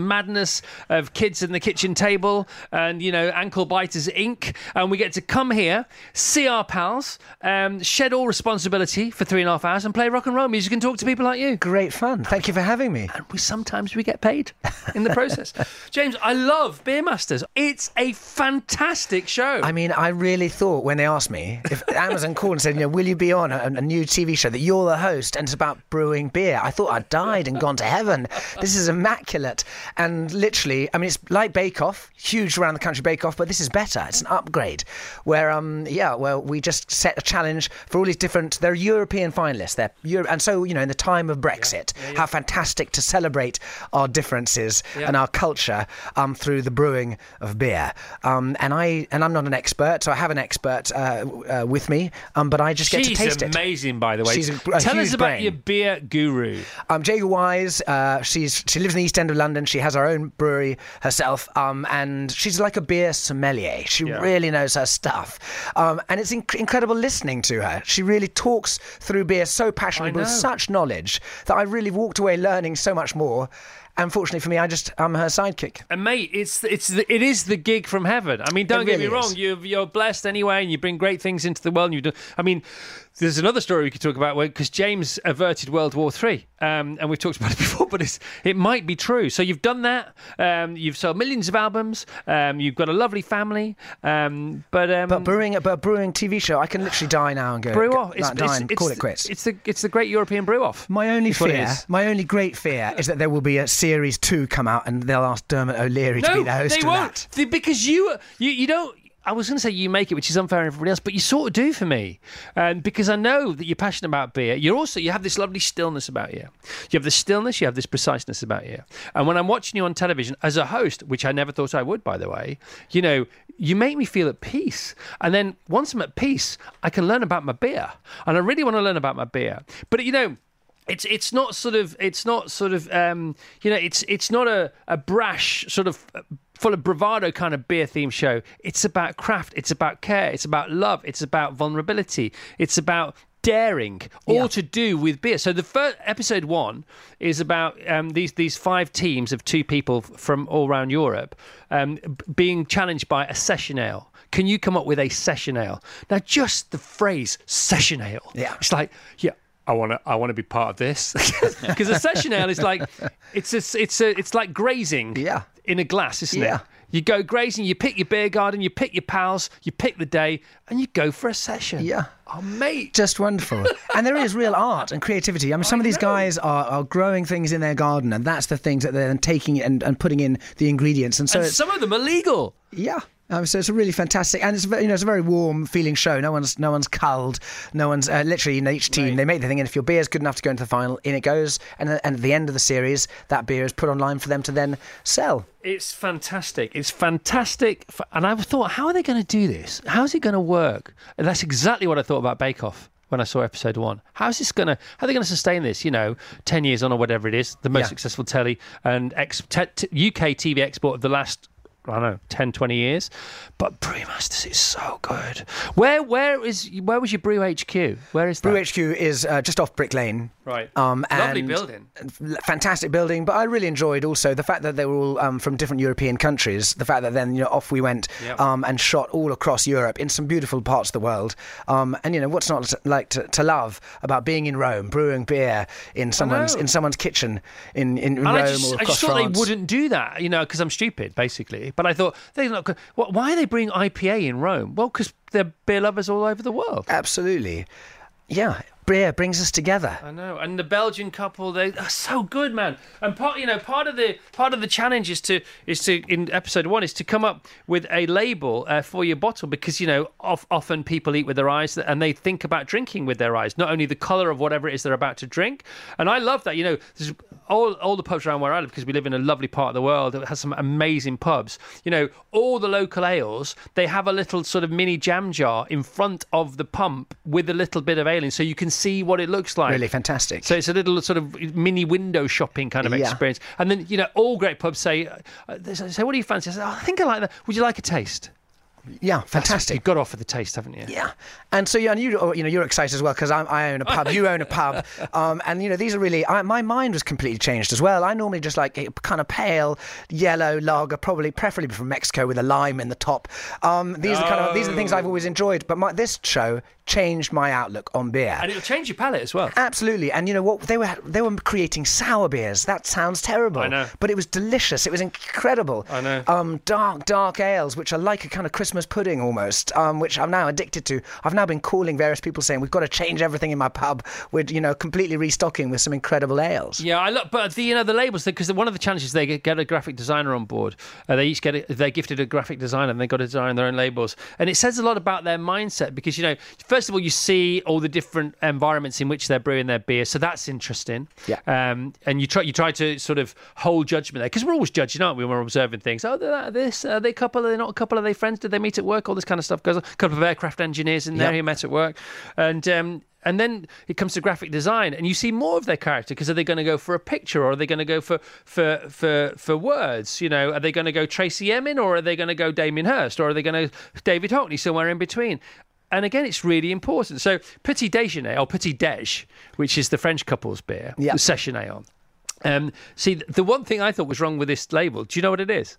madness of Kids in the Kitchen Table and, you know, Ankle Biters Incorporated. And we get to come here, see our pals, um, shed all responsibility for three and a half hours and play rock and roll music and talk to people like you. Great fun. Thank you for having me. And we sometimes we get paid in the process. James, I love Beer Masters. It's a fantastic show. I mean, I really thought when they asked me, if Amazon called and said, you know, will you be on a, a new T V show that you're the host and it's about brewing beer, I thought I'd died and gone to heaven. This is immaculate. And literally, I mean, it's like Bake Off, huge around the country Bake Off, but this is better. It's an upgrade where, um, yeah, well, we just set a challenge for all these different, they're European finalists. They're Euro- and so, you know, in the time of Brexit, yeah, yeah, yeah. how fantastic to celebrate our differences yeah. and our culture um, through the brewing of beer. Um, and, I, and I'm not an expert, so I have an expert uh, uh, with me, um, but I just get She's to taste it. She's amazing, by the way. She's a, a Tell huge us about brain. your beer guru. Um, Jaeger Wise, uh, she's she lives in the East End of London. She has her own brewery herself, um, and she's like a beer sommelier. She Yeah. really knows her stuff, um, and it's inc- incredible listening to her. She really talks through beer so passionately, I with know. such knowledge that I really walked away learning so much more. And fortunately for me, I just I'm her sidekick. And mate, it's it's the, it is the gig from heaven. I mean, don't It get really me wrong. is. You're you're blessed anyway, and you bring great things into the world. And you do. I mean, there's another story we could talk about because James averted World War Three, um, and we've talked about it before, but it's it might be true. So you've done that. Um, you've sold millions of albums. Um, you've got a lovely family. Um, but um, But brewing, but brewing T V show, I can literally die now and go. brew go- off. It's, like, die it's, and it's, call it quits. It's the it's the great European brew off. My only That's what it fear, is. my only great fear, is that there will be a series two come out and they'll ask Dermot O'Leary to No, be the host they of won't. that. The- because you you you don't. I was going to say you make it, which is unfair on everybody else, but you sort of do for me, um, because I know that you're passionate about beer. You're also you have this lovely stillness about you. You have this stillness, you have this preciseness about you. And when I'm watching you on television as a host, which I never thought I would, by the way, you know, you make me feel at peace. And then once I'm at peace, I can learn about my beer, and I really want to learn about my beer. But you know. It's it's not sort of it's not sort of um, you know it's it's not a, a brash sort of full of bravado kind of beer themed show. It's about craft. It's about care. It's about love. It's about vulnerability. It's about daring, all Yeah. to do with beer. So the first episode one is about um, these these five teams of two people from all around Europe um, b- being challenged by a session ale. Can you come up with a session ale? Now, just the phrase session ale. Yeah. It's like yeah. I want to. I want to be part of this because a session ale is like it's a, it's a, it's like grazing. Yeah. In a glass, isn't Yeah. it? You go grazing. You pick your beer garden. You pick your pals. You pick the day, and you go for a session. Yeah. Oh, mate. Just wonderful. And there is real art and creativity. I mean, some of these guys are, are growing things in their garden, and that's the things that they're then taking and, and putting in the ingredients. And so And it's, some of them are legal. yeah. Um, so it's a really fantastic, and it's a very, you know it's a very warm feeling show. No one's no one's culled. No one's uh, literally in each team. Right. They make the thing, and if your beer is good enough to go into the final, in it goes. And, uh, and at the end of the series, that beer is put online for them to then sell. It's fantastic. It's fantastic. F- And I thought, how are they going to do this? How's it going to work? And that's exactly what I thought about Bake Off when I saw episode one. How's this going to, how are they going to sustain this, you know, ten years on or whatever it is, the most Yeah. successful telly and ex- te- t- U K T V export of the last, I don't know, ten, twenty years. But Brewmasters is so good. Where where is where was your Brew H Q? Where is that? Brew H Q is uh, just off Brick Lane. Right. Um, Lovely and building. Fantastic building, but I really enjoyed also the fact that they were all um, from different European countries. The fact that then, you know, off we went Yep. um, and shot all across Europe in some beautiful parts of the world. Um, and you know, what's not to, like to, to love about being in Rome, brewing beer in someone's know. in someone's kitchen in, in And Rome I just, or I across just thought France. they wouldn't do that, you know, because I'm stupid, basically. But I thought, they're not. go- What, why are they bringing I P A in Rome? Well, because they're beer lovers all over the world. Absolutely, yeah. Beer brings us together. I know, and the Belgian couple, they are so good, man. And part, you know, part of the part of the challenge is to is to in episode one is to come up with a label uh, for your bottle because you know of, often people eat with their eyes and they think about drinking with their eyes, not only the colour of whatever it is they're about to drink. And I love that. You know, there's all all the pubs around where I live because we live in a lovely part of the world that has some amazing pubs. You know, all the local ales they have a little sort of mini jam jar in front of the pump with a little bit of ale in, so you can see what it looks like. Really fantastic. So it's a little sort of mini window shopping kind of Yeah. experience. And then, you know, all great pubs say, uh, they say, what do you fancy? I say, oh, I think I like that. Would you like a taste? Yeah, fantastic. You've got off for the taste, haven't you? Yeah, and so yeah, and you, you know, you're excited as well because I own a pub, you own a pub, um, and you know, these are really. I, my mind was completely changed as well. I normally just like a kind of pale yellow lager, probably preferably from Mexico with a lime in the top. Um, these are kind of these are the things I've always enjoyed. But my, this show changed my outlook on beer, and it'll change your palate as well. Absolutely, and you know what? They were they were creating sour beers. That sounds terrible. I know, but it was delicious. It was incredible. I know. Um, dark, dark ales, which are like a kind of Christmas pudding almost, um, which I'm now addicted to. I've now been calling various people saying we've got to change everything in my pub. We're, you know, completely restocking with some incredible ales. Yeah, I look, but the you know the labels, because one of the challenges they get, get a graphic designer on board. Uh, they each get a, they're gifted a graphic designer and they got to design their own labels, and it says a lot about their mindset because you know, first of all, you see all the different environments in which they're brewing their beer, so that's interesting. Yeah. Um, and you try you try to sort of hold judgment there because we're always judging, aren't we? When we're observing things. Oh, they're this. Are they a couple? Are they not a couple? Are they friends? Did they meet at work? All this kind of stuff goes on. A couple of aircraft engineers in there Yep. who met at work, and. Um, And then it comes to graphic design, and you see more of their character because are they going to go for a picture, or are they going to go for for for for words? You know, are they going to go Tracy Emin, or are they going to go Damien Hirst, or are they going to David Hockney, somewhere in between? And again, it's really important. So Petit Déjeuner, or Petit Déj, which is the French couple's beer, yeah. the session ale. Um, see, the one thing I thought was wrong with this label, do you know what it is?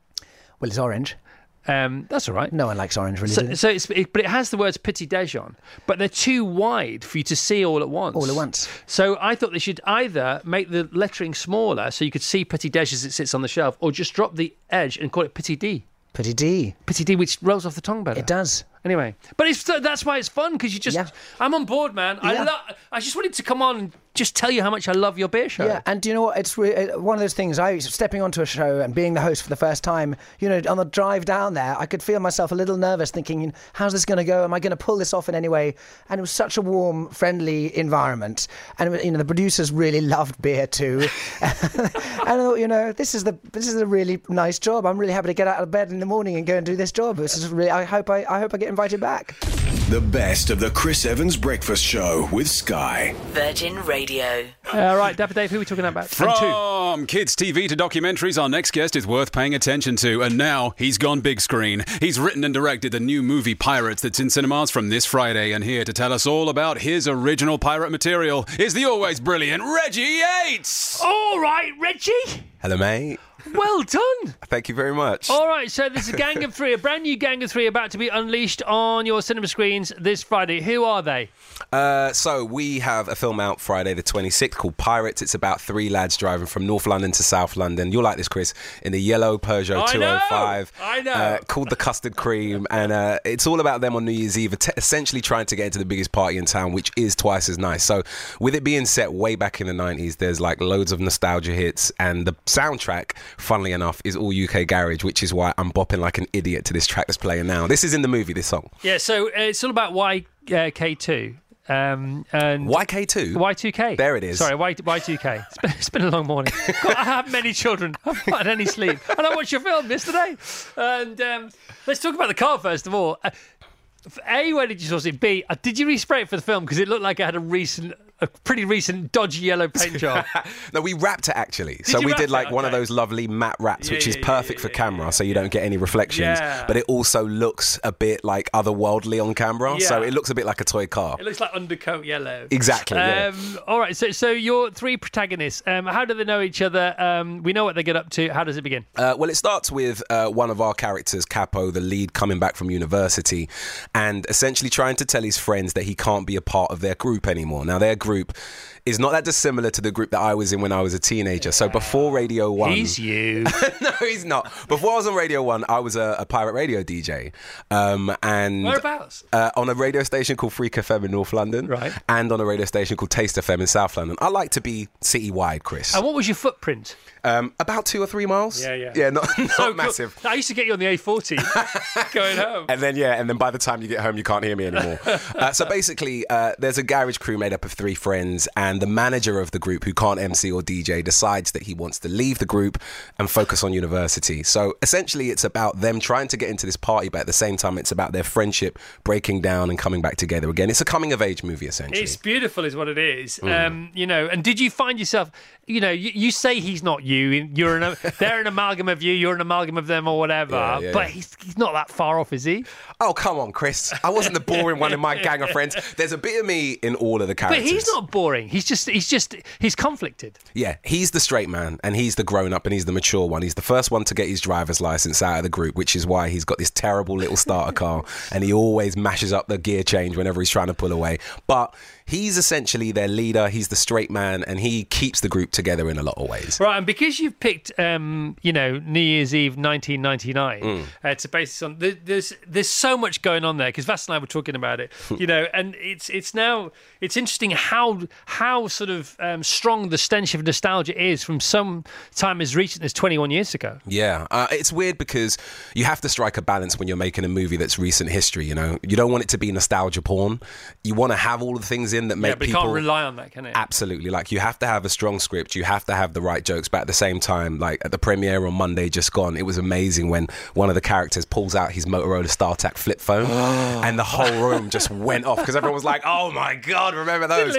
Well, it's orange. Um, that's all right. No one likes orange, really. So, so it's, it, but it has the words Petit Déj on, but they're too wide for you to see all at once. All at once. So I thought they should either make the lettering smaller so you could see Petit Déj as it sits on the shelf, or just drop the edge and call it Petit D. Petit D. Petit D, which rolls off the tongue better. It does. Anyway, but it's that's why it's fun because you just. Yeah. I'm on board, man. I Yeah. lo- I just wanted to come on and just tell you how much I love your beer show. Yeah, and do you know what? It's re- uh, one of those things. I stepping onto a show and being the host for the first time. You know, on the drive down there, I could feel myself a little nervous, thinking, "How's this going to go? Am I going to pull this off in any way?" And it was such a warm, friendly environment, and you know, the producers really loved beer too. And I thought, you know, this is the this is a really nice job. I'm really happy to get out of bed in the morning and go and do this job. This is really. I hope I I hope I get invited back. The best of the Chris Evans Breakfast Show with Sky. Virgin Radio. All right, Dapper Dave, who are we talking about? From kids' T V to documentaries, our next guest is worth paying attention to. And now he's gone big screen. He's written and directed the new movie Pirates that's in cinemas from this Friday. And here to tell us all about his original pirate material is the always brilliant Reggie Yates. All right, Reggie. Hello, mate. Well done. Thank you very much. All right, so there's a gang of three, a brand new gang of three about to be unleashed on your cinema screens this Friday. Who are they? Uh, so we have a film out Friday the twenty-sixth called Pirates. It's about three lads driving from North London to South London. You'll like this, Chris. In a yellow Peugeot I two oh five. know, I know. Uh, called the Custard Cream. And uh, it's all about them on New Year's Eve, t- essentially trying to get into the biggest party in town, which is twice as nice. So with it being set way back in the nineties, there's like loads of nostalgia hits. And the soundtrack, funnily enough, is all U K garage, which is why I'm bopping like an idiot to this track that's playing now. This is in the movie, this song. Yeah, so uh, it's all about Y K two. Um, and Y K two? Y two K. There it is. Sorry, y- Y2K. It's been, it's been a long morning. God, I have many children. I've not had any sleep. And I watched your film yesterday. And um, let's talk about the car first of all. Uh, A, where did you source it? B, uh, did you respray it for the film? Because it looked like it had a recent, a pretty recent dodgy yellow paint job. No, we wrapped it actually. Did so you we wrap did like it? one of Okay. those lovely matte wraps, Yeah, which yeah, is yeah, perfect yeah, for yeah, camera, yeah. so you don't get any reflections. Yeah. But it also looks a bit like otherworldly on camera, so Yeah. it looks a bit like a toy car. It looks like undercoat yellow. Exactly, yeah. Um, all right, so so your three protagonists, um, how do they know each other? Um, we know what they get up to. How does it begin? Uh, well, it starts with uh, one of our characters, Capo, the lead, coming back from university and essentially trying to tell his friends that he can't be a part of their group anymore. Now, their group is not that dissimilar to the group that I was in when I was a teenager. So before Radio one... He's you. No, he's not. Before I was on Radio one, I was a, a pirate radio D J. Um, and Whereabouts? Uh, on a radio station called Freak F M in North London. Right. And on a radio station called Taste F M in South London. I like to be citywide, Chris. And what was your footprint? Um, about two or three miles. Yeah, yeah. Yeah, not, not So cool. massive. I used to get you on the A forty going home. And then, yeah, and then by the time you get home, you can't hear me anymore. uh, so basically, uh, there's a garage crew made up of three friends, and the manager of the group, who can't M C or D J, decides that he wants to leave the group and focus on university. So essentially it's about them trying to get into this party, but at the same time it's about their friendship breaking down and coming back together again. It's a coming of age movie, essentially. It's beautiful is what it is. Mm. Um, you know, and did you find yourself, you know, you, you say he's not you, you're an, they're an amalgam of you, you're an amalgam of them or whatever, Yeah, yeah, but yeah. he's, he's not that far off, is he? Oh, come on, Chris. I wasn't the boring one in my gang of friends. There's a bit of me in all of the characters. But he's not boring. He's just, he's just, he's conflicted. Yeah, he's the straight man, and he's the grown-up, and he's the mature one. He's the first one to get his driver's license out of the group, which is why he's got this terrible little starter car, and he always mashes up the gear change whenever he's trying to pull away. But he's essentially their leader. He's the straight man, and he keeps the group together in a lot of ways. Right, and because you've picked, um, you know, New Year's Eve nineteen ninety-nine Mm. uh, to base this on, there- there's there's so much going on there because Vas and I were talking about it, you know, and it's it's now it's interesting how how sort of um, strong the stench of nostalgia is from some time as recent as twenty-one years ago. Yeah, uh, it's weird because you have to strike a balance when you're making a movie that's recent history, you know? You don't want it to be nostalgia porn. You want to have all the things in that make Yeah, but you people... can't rely on that, can it? Absolutely. Like, you have to have a strong script. You have to have the right jokes. But at the same time, like, at the premiere on Monday just gone, it was amazing when one of the characters pulls out his Motorola StarTAC flip phone and the whole room just went off because everyone was like, oh, my God, remember those?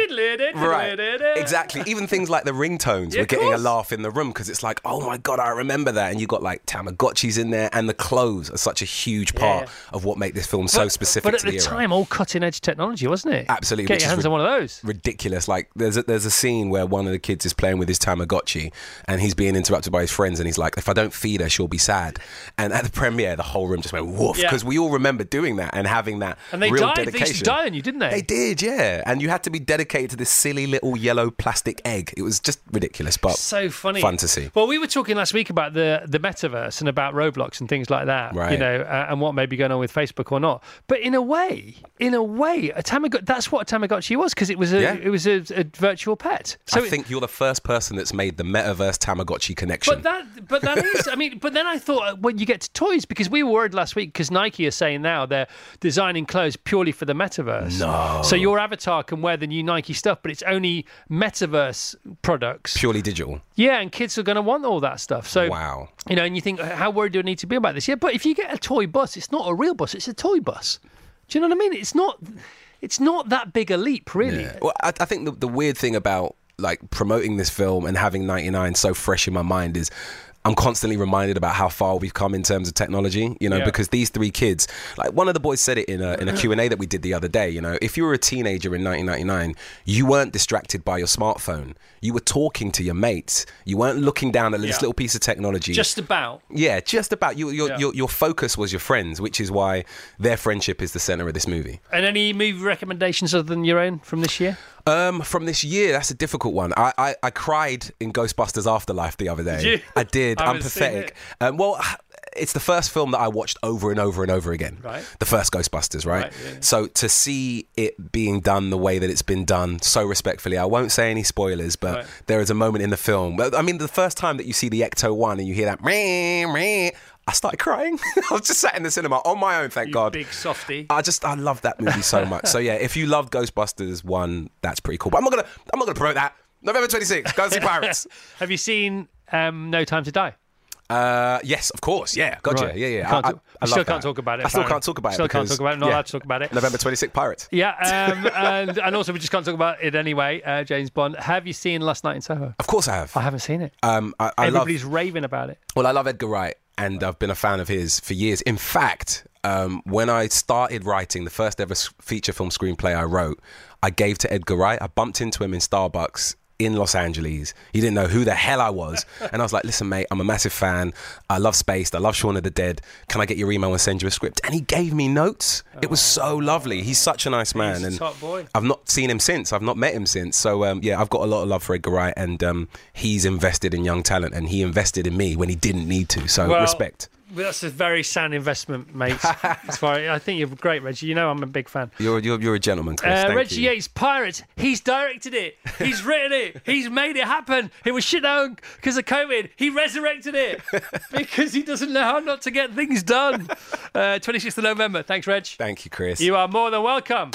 Right. Exactly. Even things like the ringtones Yeah, were of getting a course. laugh in the room because it's like, oh, my God, I remember that. And you got, like, Tamagotchis in there, and the clothes are such a huge part Yeah. of what make this film so But- specific But at to the the era. time, all cutting-edge technology, wasn't it? Absolutely. Get which your is hands rid- on one of those. Ridiculous. Like, there's a, there's a scene where one of the kids is playing with his Tamagotchi and he's being interrupted by his friends, and he's like, if I don't feed her, she'll be sad. And at the premiere, the whole room just went woof, Yeah. because we all remember doing that and having that And they real died. They dedication. used to die on you, didn't they? They did, yeah. And you had to be dedicated to this silly little yellow plastic egg. It was just ridiculous, but so funny, fun to see. Well, we were talking last week about the the metaverse and about Roblox and things like that, Right. you know, uh, and what may be going on with Facebook or not. But in a way, in a way, a Tamagotchi, that's what a Tamagotchi was, because it was a Yeah. it was a, a virtual pet. So I it- think you're the first person that's made the metaverse Tamagotchi connection. But that, but that is, I mean, but then I thought uh, when you get to toys, because we were worried last week because Nike are saying now they're designing clothes purely for the metaverse. No. So your avatar can wear the new Nike stuff, but it's only metaverse products. Purely digital. Yeah, and kids are going to want all that stuff. So Wow. you know, and you think, how worried do I need to be about this? Yeah, but if you get a toy bus, it's not a real bus; it's a toy bus. Do you know what I mean? It's not. It's not that big a leap, really. Yeah. Well, I, I think the, the weird thing about like promoting this film and having ninety-nine so fresh in my mind is I'm constantly reminded about how far we've come in terms of technology, you know, Yeah. because these three kids, like one of the boys said it in a, in a Q and A that we did the other day, you know, if you were a teenager in nineteen ninety-nine, you weren't distracted by your smartphone. You were talking to your mates. You weren't looking down at this Yeah. little piece of technology. Just about. Yeah, just about. You, your, Yeah. your, your focus was your friends, which is why their friendship is the centre of this movie. And any movie recommendations other than your own from this year? Um, from this year, that's a difficult one. I, I, I cried in Ghostbusters Afterlife the other day. Did you? I did. I I'm haven't seen pathetic. Um, well, it's the first film that I watched over and over and over again. Right. The first Ghostbusters, right? Right, yeah. So to see it being done the way that it's been done, so respectfully, I won't say any spoilers, but Right. there is a moment in the film. But I mean, the first time that you see the Ecto one and you hear that, meh, meh, I started crying. I was just sat in the cinema on my own, thank You God. big softy. I just I love that movie so much. So yeah, if you love Ghostbusters one, that's pretty cool. But I'm not gonna I'm not gonna promote that. November twenty-sixth, go and see Pirates. Have you seen um, No Time to Die? Uh, yes, of course. Yeah, gotcha. Right. Yeah, yeah. You can't I, talk- I, I you love still that. can't talk about it, I still apparently. can't talk about it. Still can't because- talk about it. Not yeah. allowed to talk about it. November twenty-sixth, Pirates. Yeah, um, and, and also we just can't talk about it anyway. Uh, James Bond. Have you seen Last Night in Soho? Of course, I have. I haven't seen it. Um, I, I love. Everybody's raving about it. Well, I love Edgar Wright, and I've been a fan of his for years. In fact, um, when I started writing the first ever s- feature film screenplay I wrote, I gave to Edgar Wright. I bumped into him in Starbucks in Los Angeles. He didn't know who the hell I was. And I was like, listen, mate, I'm a massive fan. I love Spaced. I love Shaun of the Dead. Can I get your email and send you a script? And he gave me notes. It was so lovely. He's such a nice man. He's a and top boy. I've not seen him since. I've not met him since. So, um, yeah, I've got a lot of love for Edgar Wright. And um, he's invested in young talent. And he invested in me when he didn't need to. So, Well, respect. Well, that's a very sound investment, mate. As far I think you're great, Reggie. You know I'm a big fan. You're, you're, you're a gentleman, Chris. Uh, Thank Reggie you. Yates, Pirates. He's directed it. He's written it. He's made it happen. It was shit down because of COVID. He resurrected it because he doesn't know how not to get things done. Uh, twenty-sixth of November. Thanks, Reg. Thank you, Chris. You are more than welcome.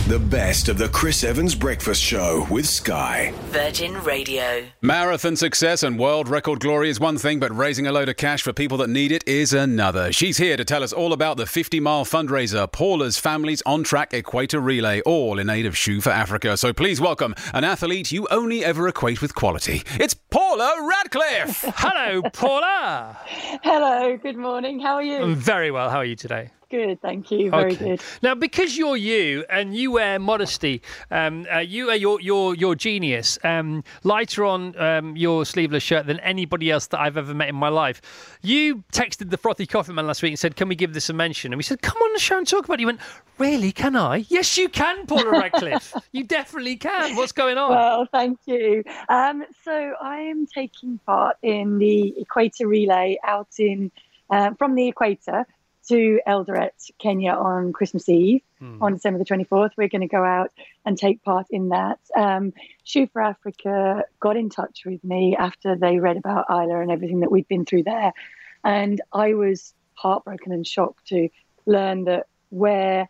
The best of the Chris Evans Breakfast Show with Sky. Virgin Radio. Marathon success and world record glory is one thing, but raising a load of cash for people that need it is another. She's here to tell us all about the fifty mile fundraiser, Paula's Family's On Track Equator Relay, all in aid of Shoe for Africa. So please welcome an athlete you only ever equate with quality. It's Paula Radcliffe. Hello, Paula. Hello, good morning. How are you? I'm very well. How are you today? Good, thank you. Very okay. good. Now, because you're you and you wear modesty, um, uh, you wear your your your genius um, lighter on um, your sleeveless shirt than anybody else that I've ever met in my life. You texted the Frothy Coffee Man last week and said, "Can we give this a mention?" And we said, "Come on the show and talk about it." You went, "Really? Can I?" Yes, you can, Paula Radcliffe. You definitely can. What's going on? Well, thank you. Um, so I am taking part in the Equator Relay out in uh, from the Equator to Eldoret, Kenya on Christmas Eve, hmm. on December the twenty-fourth. We're going to go out and take part in that. Um, Shoe for Africa got in touch with me after they read about Isla and everything that we'd been through there. And I was heartbroken and shocked to learn that where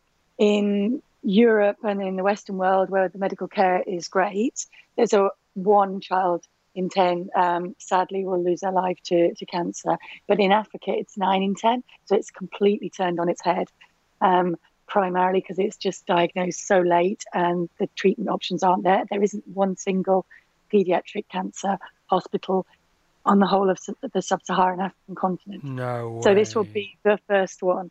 in Europe and in the Western world where the medical care is great, there's a one child in ten, um, sadly, will lose their life to, to cancer. But in Africa, it's nine in ten. So it's completely turned on its head, um, primarily because it's just diagnosed so late and the treatment options aren't there. There isn't one single pediatric cancer hospital on the whole of the sub-Saharan African continent. No way. So this will be the first one.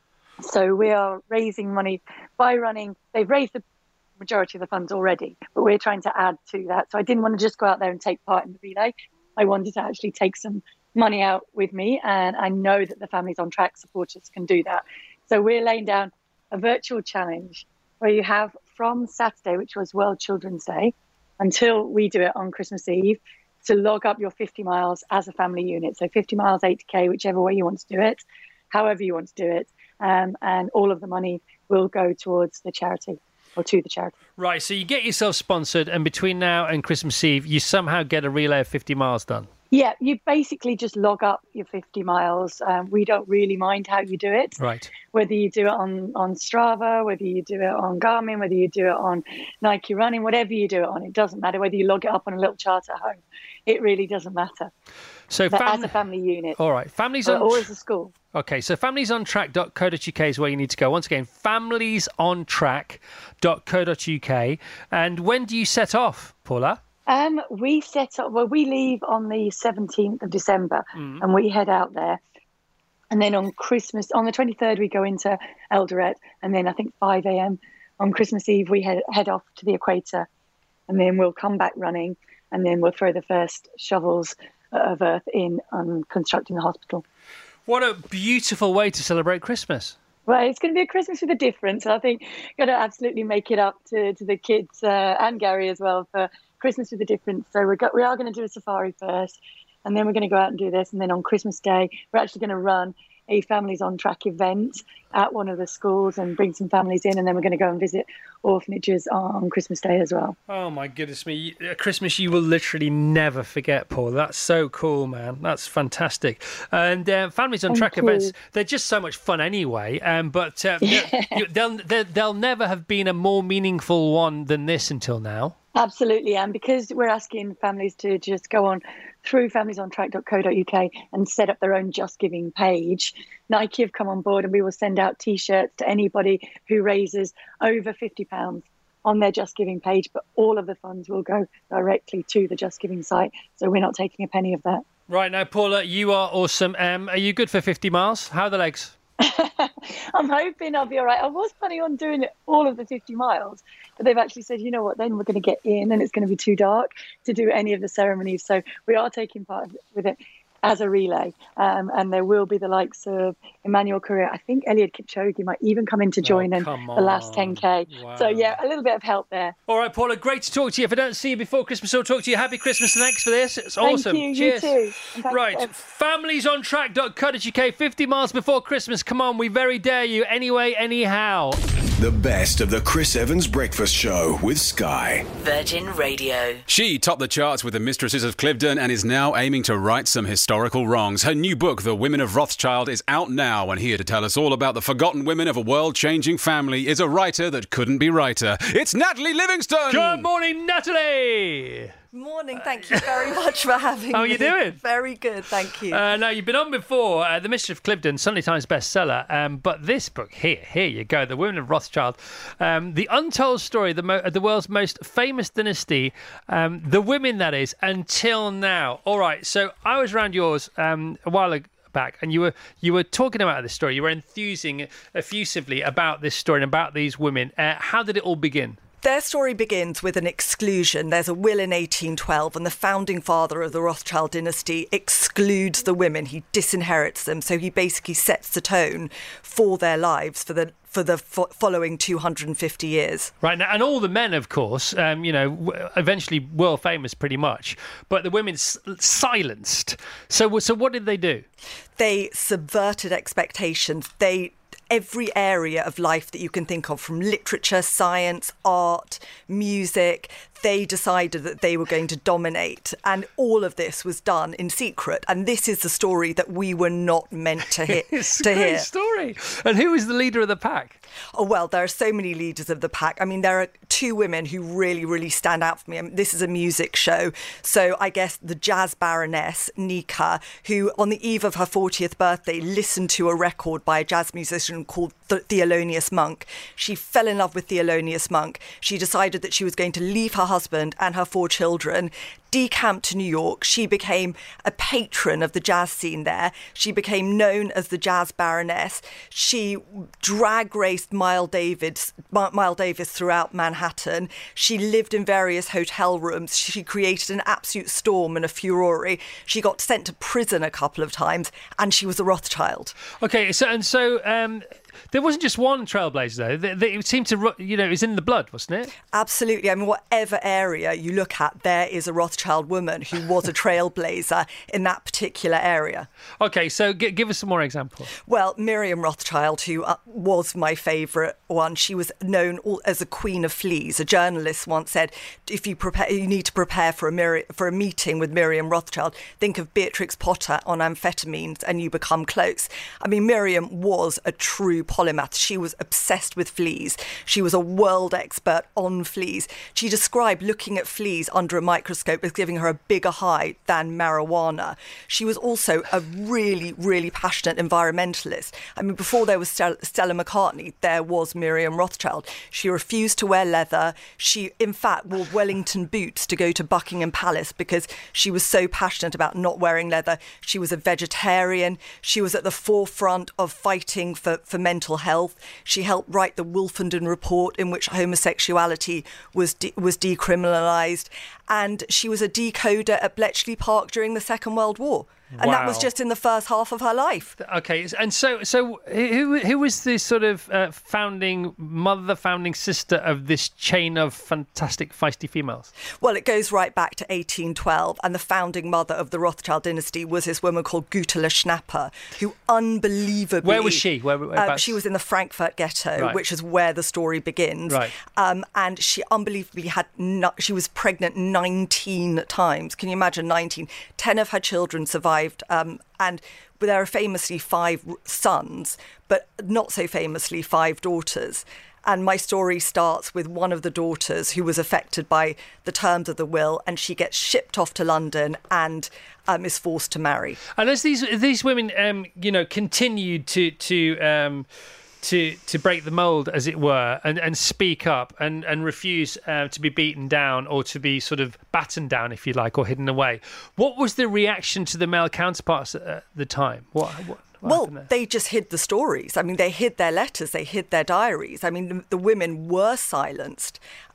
So we are raising money by running. They've raised the majority of the funds already, but we're trying to add to that. So I didn't want to just go out there and take part in the relay. I wanted to actually take some money out with me, and I know that the Families on Track supporters can do that. So we're laying down a virtual challenge where you have from Saturday, which was World Children's Day, until we do it on Christmas Eve, to log up your fifty miles as a family unit. So fifty miles, eighty K, whichever way you want to do it, however you want to do it. Um, and all of the money will go towards the charity. Or to the charity. Right, so you get yourself sponsored, and between now and Christmas Eve, you somehow get a relay of fifty miles done. Yeah, you basically just log up your fifty miles. Um, we don't really mind how you do it. Right. Whether you do it on, on Strava, whether you do it on Garmin, whether you do it on Nike Running, whatever you do it on, it doesn't matter. Whether you log it up on a little chart at home, it really doesn't matter. So but fam- as a family unit. All right, families or, on or as a school. Okay, so families on track dot co dot U K is where you need to go. Once again, families on track dot co dot U K. And when do you set off, Paula? Um, we set up, well, we leave on the seventeenth of December mm. and we head out there. And then on Christmas, on the twenty-third, we go into Eldoret. And then I think five a.m. on Christmas Eve, we head, head off to the Equator. And then we'll come back running. And then we'll throw the first shovels of earth in on constructing the hospital. What a beautiful way to celebrate Christmas. Well, it's going to be a Christmas with a difference. I think you've got to absolutely make it up to, to the kids uh, and Gary as well for Christmas with a difference. So we're go- we are going to do a safari first, and then we're going to go out and do this. And then on Christmas Day, we're actually going to run a Families on Track event at one of the schools and bring some families in. And then we're going to go and visit orphanages on Christmas Day as well. Oh, my goodness me. Christmas you will literally never forget, Paul. That's so cool, man. That's fantastic. And uh, Families on Thank Track you. events, they're just so much fun anyway. Um, but uh, yeah. they'll, they'll, they'll never have been a more meaningful one than this until now. Absolutely. And because we're asking families to just go on through families on track dot co dot U K and set up their own Just Giving page, Nike have come on board, and we will send out T-shirts to anybody who raises over fifty pounds on their Just Giving page. But all of the funds will go directly to the Just Giving site. So we're not taking a penny of that. Right. Now, Paula, you are awesome. Um, are you good for fifty miles? How are the legs? I'm hoping I'll be all right. I was planning on doing it all of the fifty miles, but they've actually said, you know what, then we're going to get in and it's going to be too dark to do any of the ceremonies. So we are taking part with it as a relay. Um, and there will be the likes of Emmanuel Correa. I think Eliud Kipchoge might even come in to join oh, in the last ten K. Wow. So, yeah, a little bit of help there. All right, Paula, great to talk to you. If I don't see you before Christmas, I'll talk to you. Happy Christmas and thanks for this. It's awesome. Thank you. Cheers. You too. Right, families on track dot co dot U K, fifty miles before Christmas. Come on, we very dare you. Anyway, anyhow. The best of the Chris Evans Breakfast Show with Sky. Virgin Radio. She topped the charts with The Mistresses of Cliveden and is now aiming to right some historical wrongs. Her new book, The Women of Rothschild, is out now, and here to tell us all about the forgotten women of a world-changing family is a writer that couldn't be righter. It's Natalie Livingston! Good morning, Natalie! Morning, thank you very much for having me. How are you doing? Very good, thank you. Uh, now, you've been on before, uh, The Mistress of Cliveden, Sunday Times bestseller, um, but this book here, here you go, The Women of Rothschild, um, the untold story of the, mo- of the world's most famous dynasty, um, the women, that is, until now. All right, so I was around yours um, a while ago. Back and you were you were talking about this story. You were enthusing effusively about this story and about these women. Uh, how did it all begin? Their story begins with an exclusion. There's a will in eighteen twelve, and the founding father of the Rothschild dynasty excludes the women. He disinherits them, so he basically sets the tone for their lives for the for the fo- following two hundred fifty years. Right, now, and all the men, of course, um, you know, w- eventually world famous pretty much, but the women s- silenced. So, so what did they do? They subverted expectations. They every area of life that you can think of, from literature, science, art, music, they decided that they were going to dominate. And all of this was done in secret. And this is the story that we were not meant to, hit, it's to a great hear. story. And who is the leader of the pack? Oh, well, there are so many leaders of the pack. I mean, there are two women who really, really stand out for me. I mean, this is a music show. So I guess the jazz baroness, Nika, who on the eve of her fortieth birthday listened to a record by a jazz musician called Th- Thelonious Monk. She fell in love with Thelonious Monk. She decided that she was going to leave her husband and her four children, decamped to New York. She became a patron of the jazz scene there. She became known as the Jazz Baroness. She drag raced Miles Davis, Miles Davis throughout Manhattan. She lived in various hotel rooms. She created an absolute storm and a furore. She got sent to prison a couple of times, and she was a Rothschild. Okay, so and so um, there wasn't just one trailblazer though. They, they, it seemed to, you know, it was in the blood, wasn't it? Absolutely. I mean, whatever area you look at, there is a Rothschild woman who was a trailblazer in that particular area. Okay, so g- give us some more examples. Well, Miriam Rothschild, who uh, was my favourite one, she was known as a queen of fleas. A journalist once said, if you prepare, you need to prepare for a Mir- for a meeting with Miriam Rothschild, think of Beatrix Potter on amphetamines and you become close. I mean, Miriam was a true polymath. She was obsessed with fleas. She was a world expert on fleas. She described looking at fleas under a microscope as giving her a bigger high than marijuana. She was also a really, really passionate environmentalist. I mean, before there was Stella McCartney, there was Miriam Rothschild. She refused to wear leather. She, in fact, wore Wellington boots to go to Buckingham Palace because she was so passionate about not wearing leather. She was a vegetarian. She was at the forefront of fighting for, for mental health. She helped write the Wolfenden Report, in which homosexuality was de- was decriminalised. And she was a decoder at Bletchley Park during the Second World War. And Wow. that was just in the first half of her life. Okay, and so so who who was the sort of uh, founding mother, founding sister of this chain of fantastic feisty females? Well, it goes right back to eighteen twelve, and the founding mother of the Rothschild dynasty was this woman called Gutala Schnapper, who unbelievably... Where was she? Where, Um, whereabouts? she was in the Frankfurt ghetto, Right. which is where the story begins. Right. Um, and she unbelievably had... No, she was pregnant nineteen times. Can you imagine nineteen? Ten of her children survived. Um, and there are famously five sons, but not so famously five daughters. And my story starts with one of the daughters who was affected by the terms of the will, and she gets shipped off to London and um, is forced to marry. And as these these women, um, you know, continued to to um, to to break the mould, as it were, and, and speak up and and refuse uh, to be beaten down or to be sort of battened down, if you like, or hidden away. What was the reaction to the male counterparts at the time? What? what What well, happened there? they just hid the stories. I mean, they hid their letters, they hid their diaries. I mean, the, the women were silenced.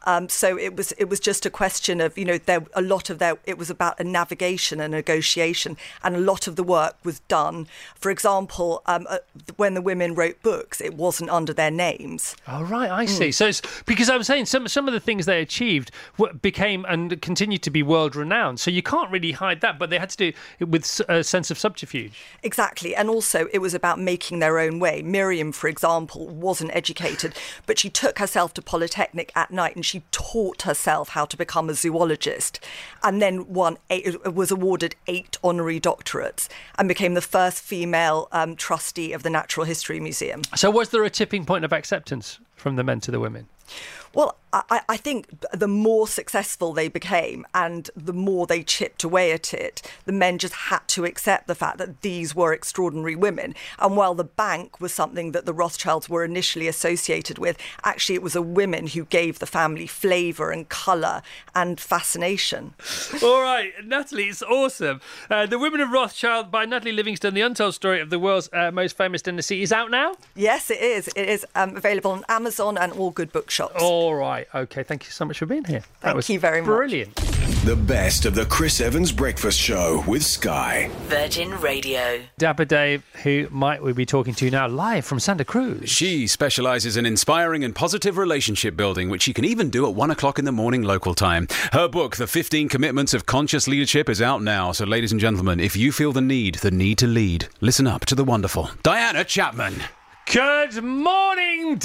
Um, so it was it was just a question of, you know, there a lot of their it was about a navigation and negotiation, and a lot of the work was done. For example, um, uh, when the women wrote books, it wasn't under their names. Oh right, I see. Mm. So it's because I was saying some some of the things they achieved became and continue to be world renowned. So you can't really hide that, but they had to do it with a sense of subterfuge. Exactly, and also it was about making their own way. Miriam, for example, wasn't educated, but she took herself to Polytechnic at night and she taught herself how to become a zoologist, and then won eight, was awarded eight honorary doctorates and became the first female um, trustee of the Natural History Museum. So was there a tipping point of acceptance from the men to the women? Well, I, I think the more successful they became and the more they chipped away at it, the men just had to accept the fact that these were extraordinary women. And while the bank was something that the Rothschilds were initially associated with, actually it was the women who gave the family flavour and colour and fascination. All right, Natalie, it's awesome. Uh, The Women of Rothschild by Natalie Livingstone, the untold story of the world's uh, most famous dynasty, is out now? Yes, it is. It is um, available on Amazon and all good bookshops. All right. OK, thank you so much for being here. That thank was you very brilliant. much. Brilliant. The best of the Chris Evans Breakfast Show with Sky. Virgin Radio. Dapper Dave, who might we be talking to now live from Santa Cruz? She specialises in inspiring and positive relationship building, which she can even do at one o'clock in the morning local time. Her book, The fifteen Commitments of Conscious Leadership, is out now. So, ladies and gentlemen, if you feel the need, the need to lead, listen up to the wonderful Diana Chapman. Good morning,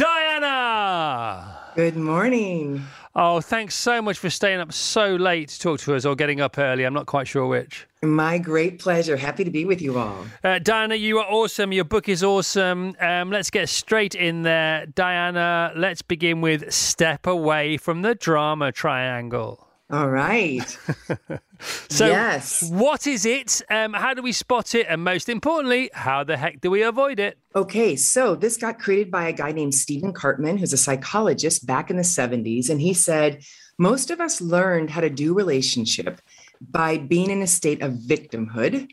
Diana. Good morning. Oh, thanks so much for staying up so late to talk to us, or getting up early. I'm not quite sure which. My great pleasure. Happy to be with you all. Uh, Diana, you are awesome. Your book is awesome. Um, let's get straight in there. Diana, let's begin with Step Away from the Drama Triangle. All right. So, yes. What is it? Um, how do we spot it? And most importantly, how the heck do we avoid it? Okay, so this got created by a guy named Stephen Cartman, who's a psychologist back in the seventies. And he said, most of us learned how to do relationship by being in a state of victimhood.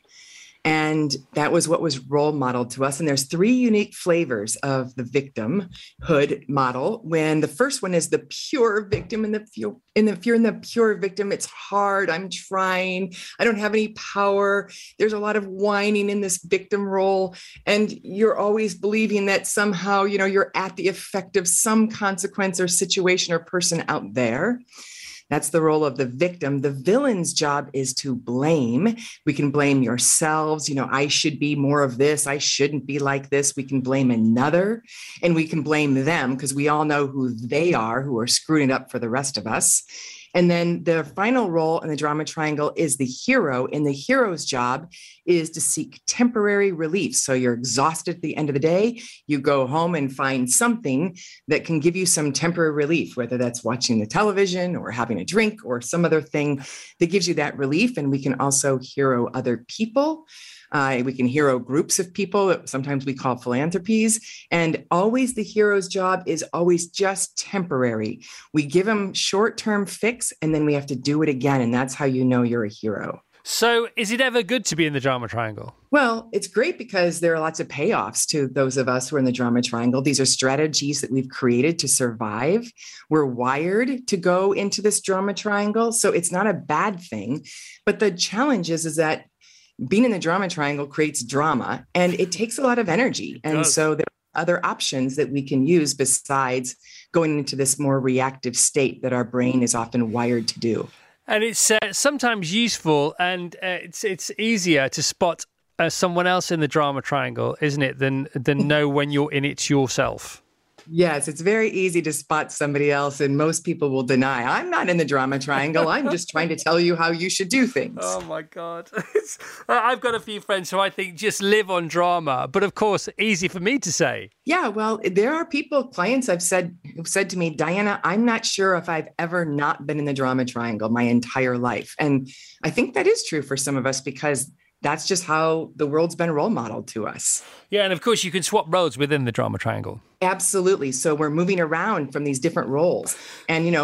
And that was what was role modeled to us. And there's three unique flavors of the victimhood model. When the first one is the pure victim, and the few, and if you're in the pure victim, it's hard. I'm trying. I don't have any power. There's a lot of whining in this victim role. And you're always believing that somehow, you know, you're at the effect of some consequence or situation or person out there. That's the role of the victim. The villain's job is to blame. We can blame yourselves. You know, I should be more of this. I shouldn't be like this. We can blame another, and we can blame them because we all know who they are, who are screwing it up for the rest of us. And then the final role in the drama triangle is the hero. And the hero's job is to seek temporary relief. So you're exhausted at the end of the day. You go home and find something that can give you some temporary relief, whether that's watching the television or having a drink or some other thing that gives you that relief. And we can also hero other people. Uh, we can hero groups of people that sometimes we call philanthropies. And always the hero's job is always just temporary. We give them short-term fix, and then we have to do it again. And that's how you know you're a hero. So is it ever good to be in the drama triangle? Well, it's great because there are lots of payoffs to those of us who are in the drama triangle. These are strategies that we've created to survive. We're wired to go into this drama triangle. So it's not a bad thing. But the challenge is, is that being in the drama triangle creates drama, and it takes a lot of energy. And so there are other options that we can use besides going into this more reactive state that our brain is often wired to do. And it's uh, sometimes useful, and uh, it's it's easier to spot uh, someone else in the drama triangle, isn't it, than than know when you're in it yourself. Yes, it's very easy to spot somebody else, and most people will deny, I'm not in the drama triangle. I'm just trying to tell you how you should do things. Oh, my God. It's, I've got a few friends who I think just live on drama, but of course, easy for me to say. Yeah, well, there are people, clients I've said, who've said to me, Diana, I'm not sure if I've ever not been in the drama triangle my entire life. And I think that is true for some of us because that's just how the world's been role modeled to us. Yeah, and of course, you can swap roles within the drama triangle. Absolutely. So we're moving around from these different roles. And, you know, if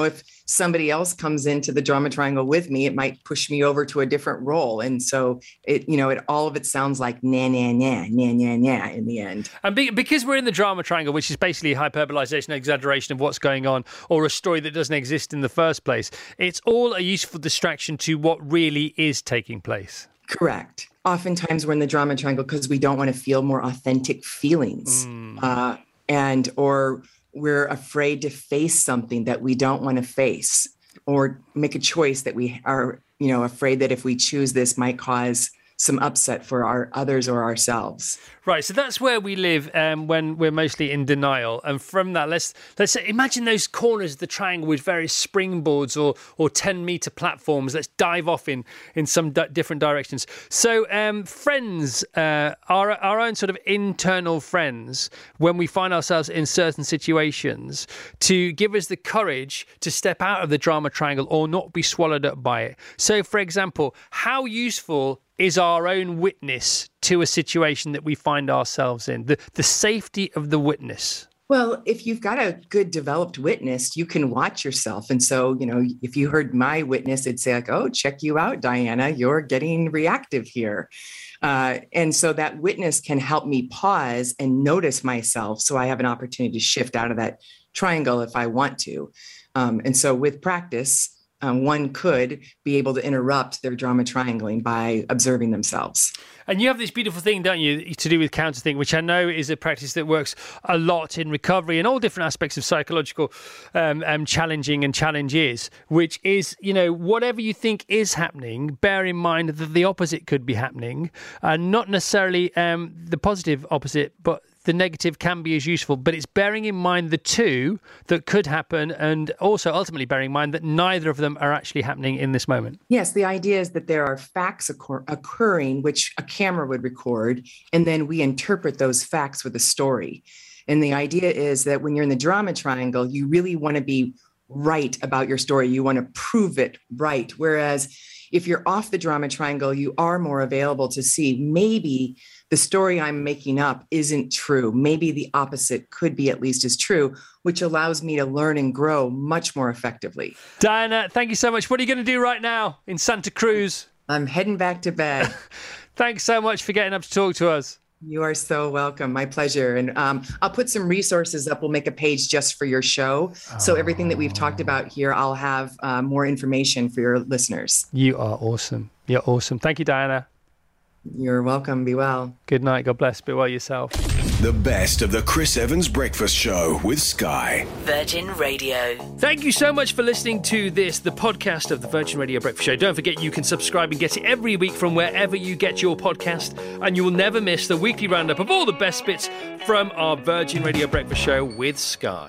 somebody else comes into the drama triangle with me, it might push me over to a different role. And so it, you know, it all of it sounds like nah, nah, nah, nah, nah, nah in the end. And be, because we're in the drama triangle, which is basically hyperbolization, exaggeration of what's going on, or a story that doesn't exist in the first place, it's all a useful distraction to what really is taking place. Correct. Oftentimes we're in the drama triangle because we don't want to feel more authentic feelings, mm. uh, and or we're afraid to face something that we don't want to face, or make a choice that we are, you know, afraid that if we choose this might cause some upset for our others or ourselves. Right, so that's where we live um, when we're mostly in denial. And from that, let's let's say, imagine those corners of the triangle with various springboards or or ten meter platforms. Let's dive off in in some d- different directions. So, um, friends, uh, our our own sort of internal friends, when we find ourselves in certain situations, to give us the courage to step out of the drama triangle or not be swallowed up by it. So, for example, how useful is our own witness to a situation that we find ourselves in, the, the safety of the witness? Well, if you've got a good developed witness, you can watch yourself. And so, you know, if you heard my witness, it'd say like, oh, check you out, Diana, you're getting reactive here. Uh, and so that witness can help me pause and notice myself so I have an opportunity to shift out of that triangle if I want to. Um, and so with practice, Um, one could be able to interrupt their drama triangling by observing themselves. And you have this beautiful thing, don't you, to do with counterthink, which I know is a practice that works a lot in recovery and all different aspects of psychological um, um, challenging and challenges, which is, you know, whatever you think is happening, bear in mind that the opposite could be happening, uh, not necessarily um, the positive opposite, but the negative can be as useful, but it's bearing in mind the two that could happen, and also ultimately bearing in mind that neither of them are actually happening in this moment. Yes, the idea is that there are facts occur- occurring, which a camera would record, and then we interpret those facts with a story. And the idea is that when you're in the drama triangle, you really want to be right about your story. You want to prove it right. Whereas if you're off the drama triangle, you are more available to see maybe the story I'm making up isn't true. Maybe the opposite could be at least as true, which allows me to learn and grow much more effectively. Diana, thank you so much. What are you going to do right now in Santa Cruz? I'm heading back to bed. Thanks so much for getting up to talk to us. You are so welcome. My pleasure. And um, I'll put some resources up. We'll make a page just for your show. So everything that we've talked about here, I'll have uh, more information for your listeners. You are awesome. You're awesome. Thank you, Diana. You're welcome. Be well. Good night. God bless. Be well yourself. The best of the Chris Evans Breakfast Show with Sky. Virgin Radio. Thank you so much for listening to this, the podcast of the Virgin Radio Breakfast Show. Don't forget you can subscribe and get it every week from wherever you get your podcast, and you will never miss the weekly roundup of all the best bits from our Virgin Radio Breakfast Show with Sky.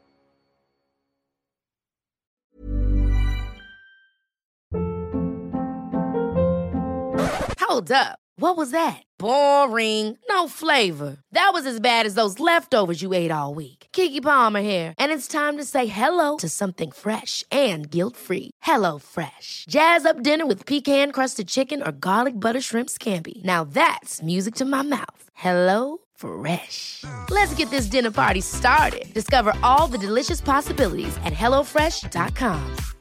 Hold up. What was that? Boring. No flavor. That was as bad as those leftovers you ate all week. Keke Palmer here, and it's time to say hello to something fresh and guilt-free. Hello Fresh. Jazz up dinner with pecan-crusted chicken or garlic butter shrimp scampi. Now that's music to my mouth. Hello Fresh. Let's get this dinner party started. Discover all the delicious possibilities at hello fresh dot com.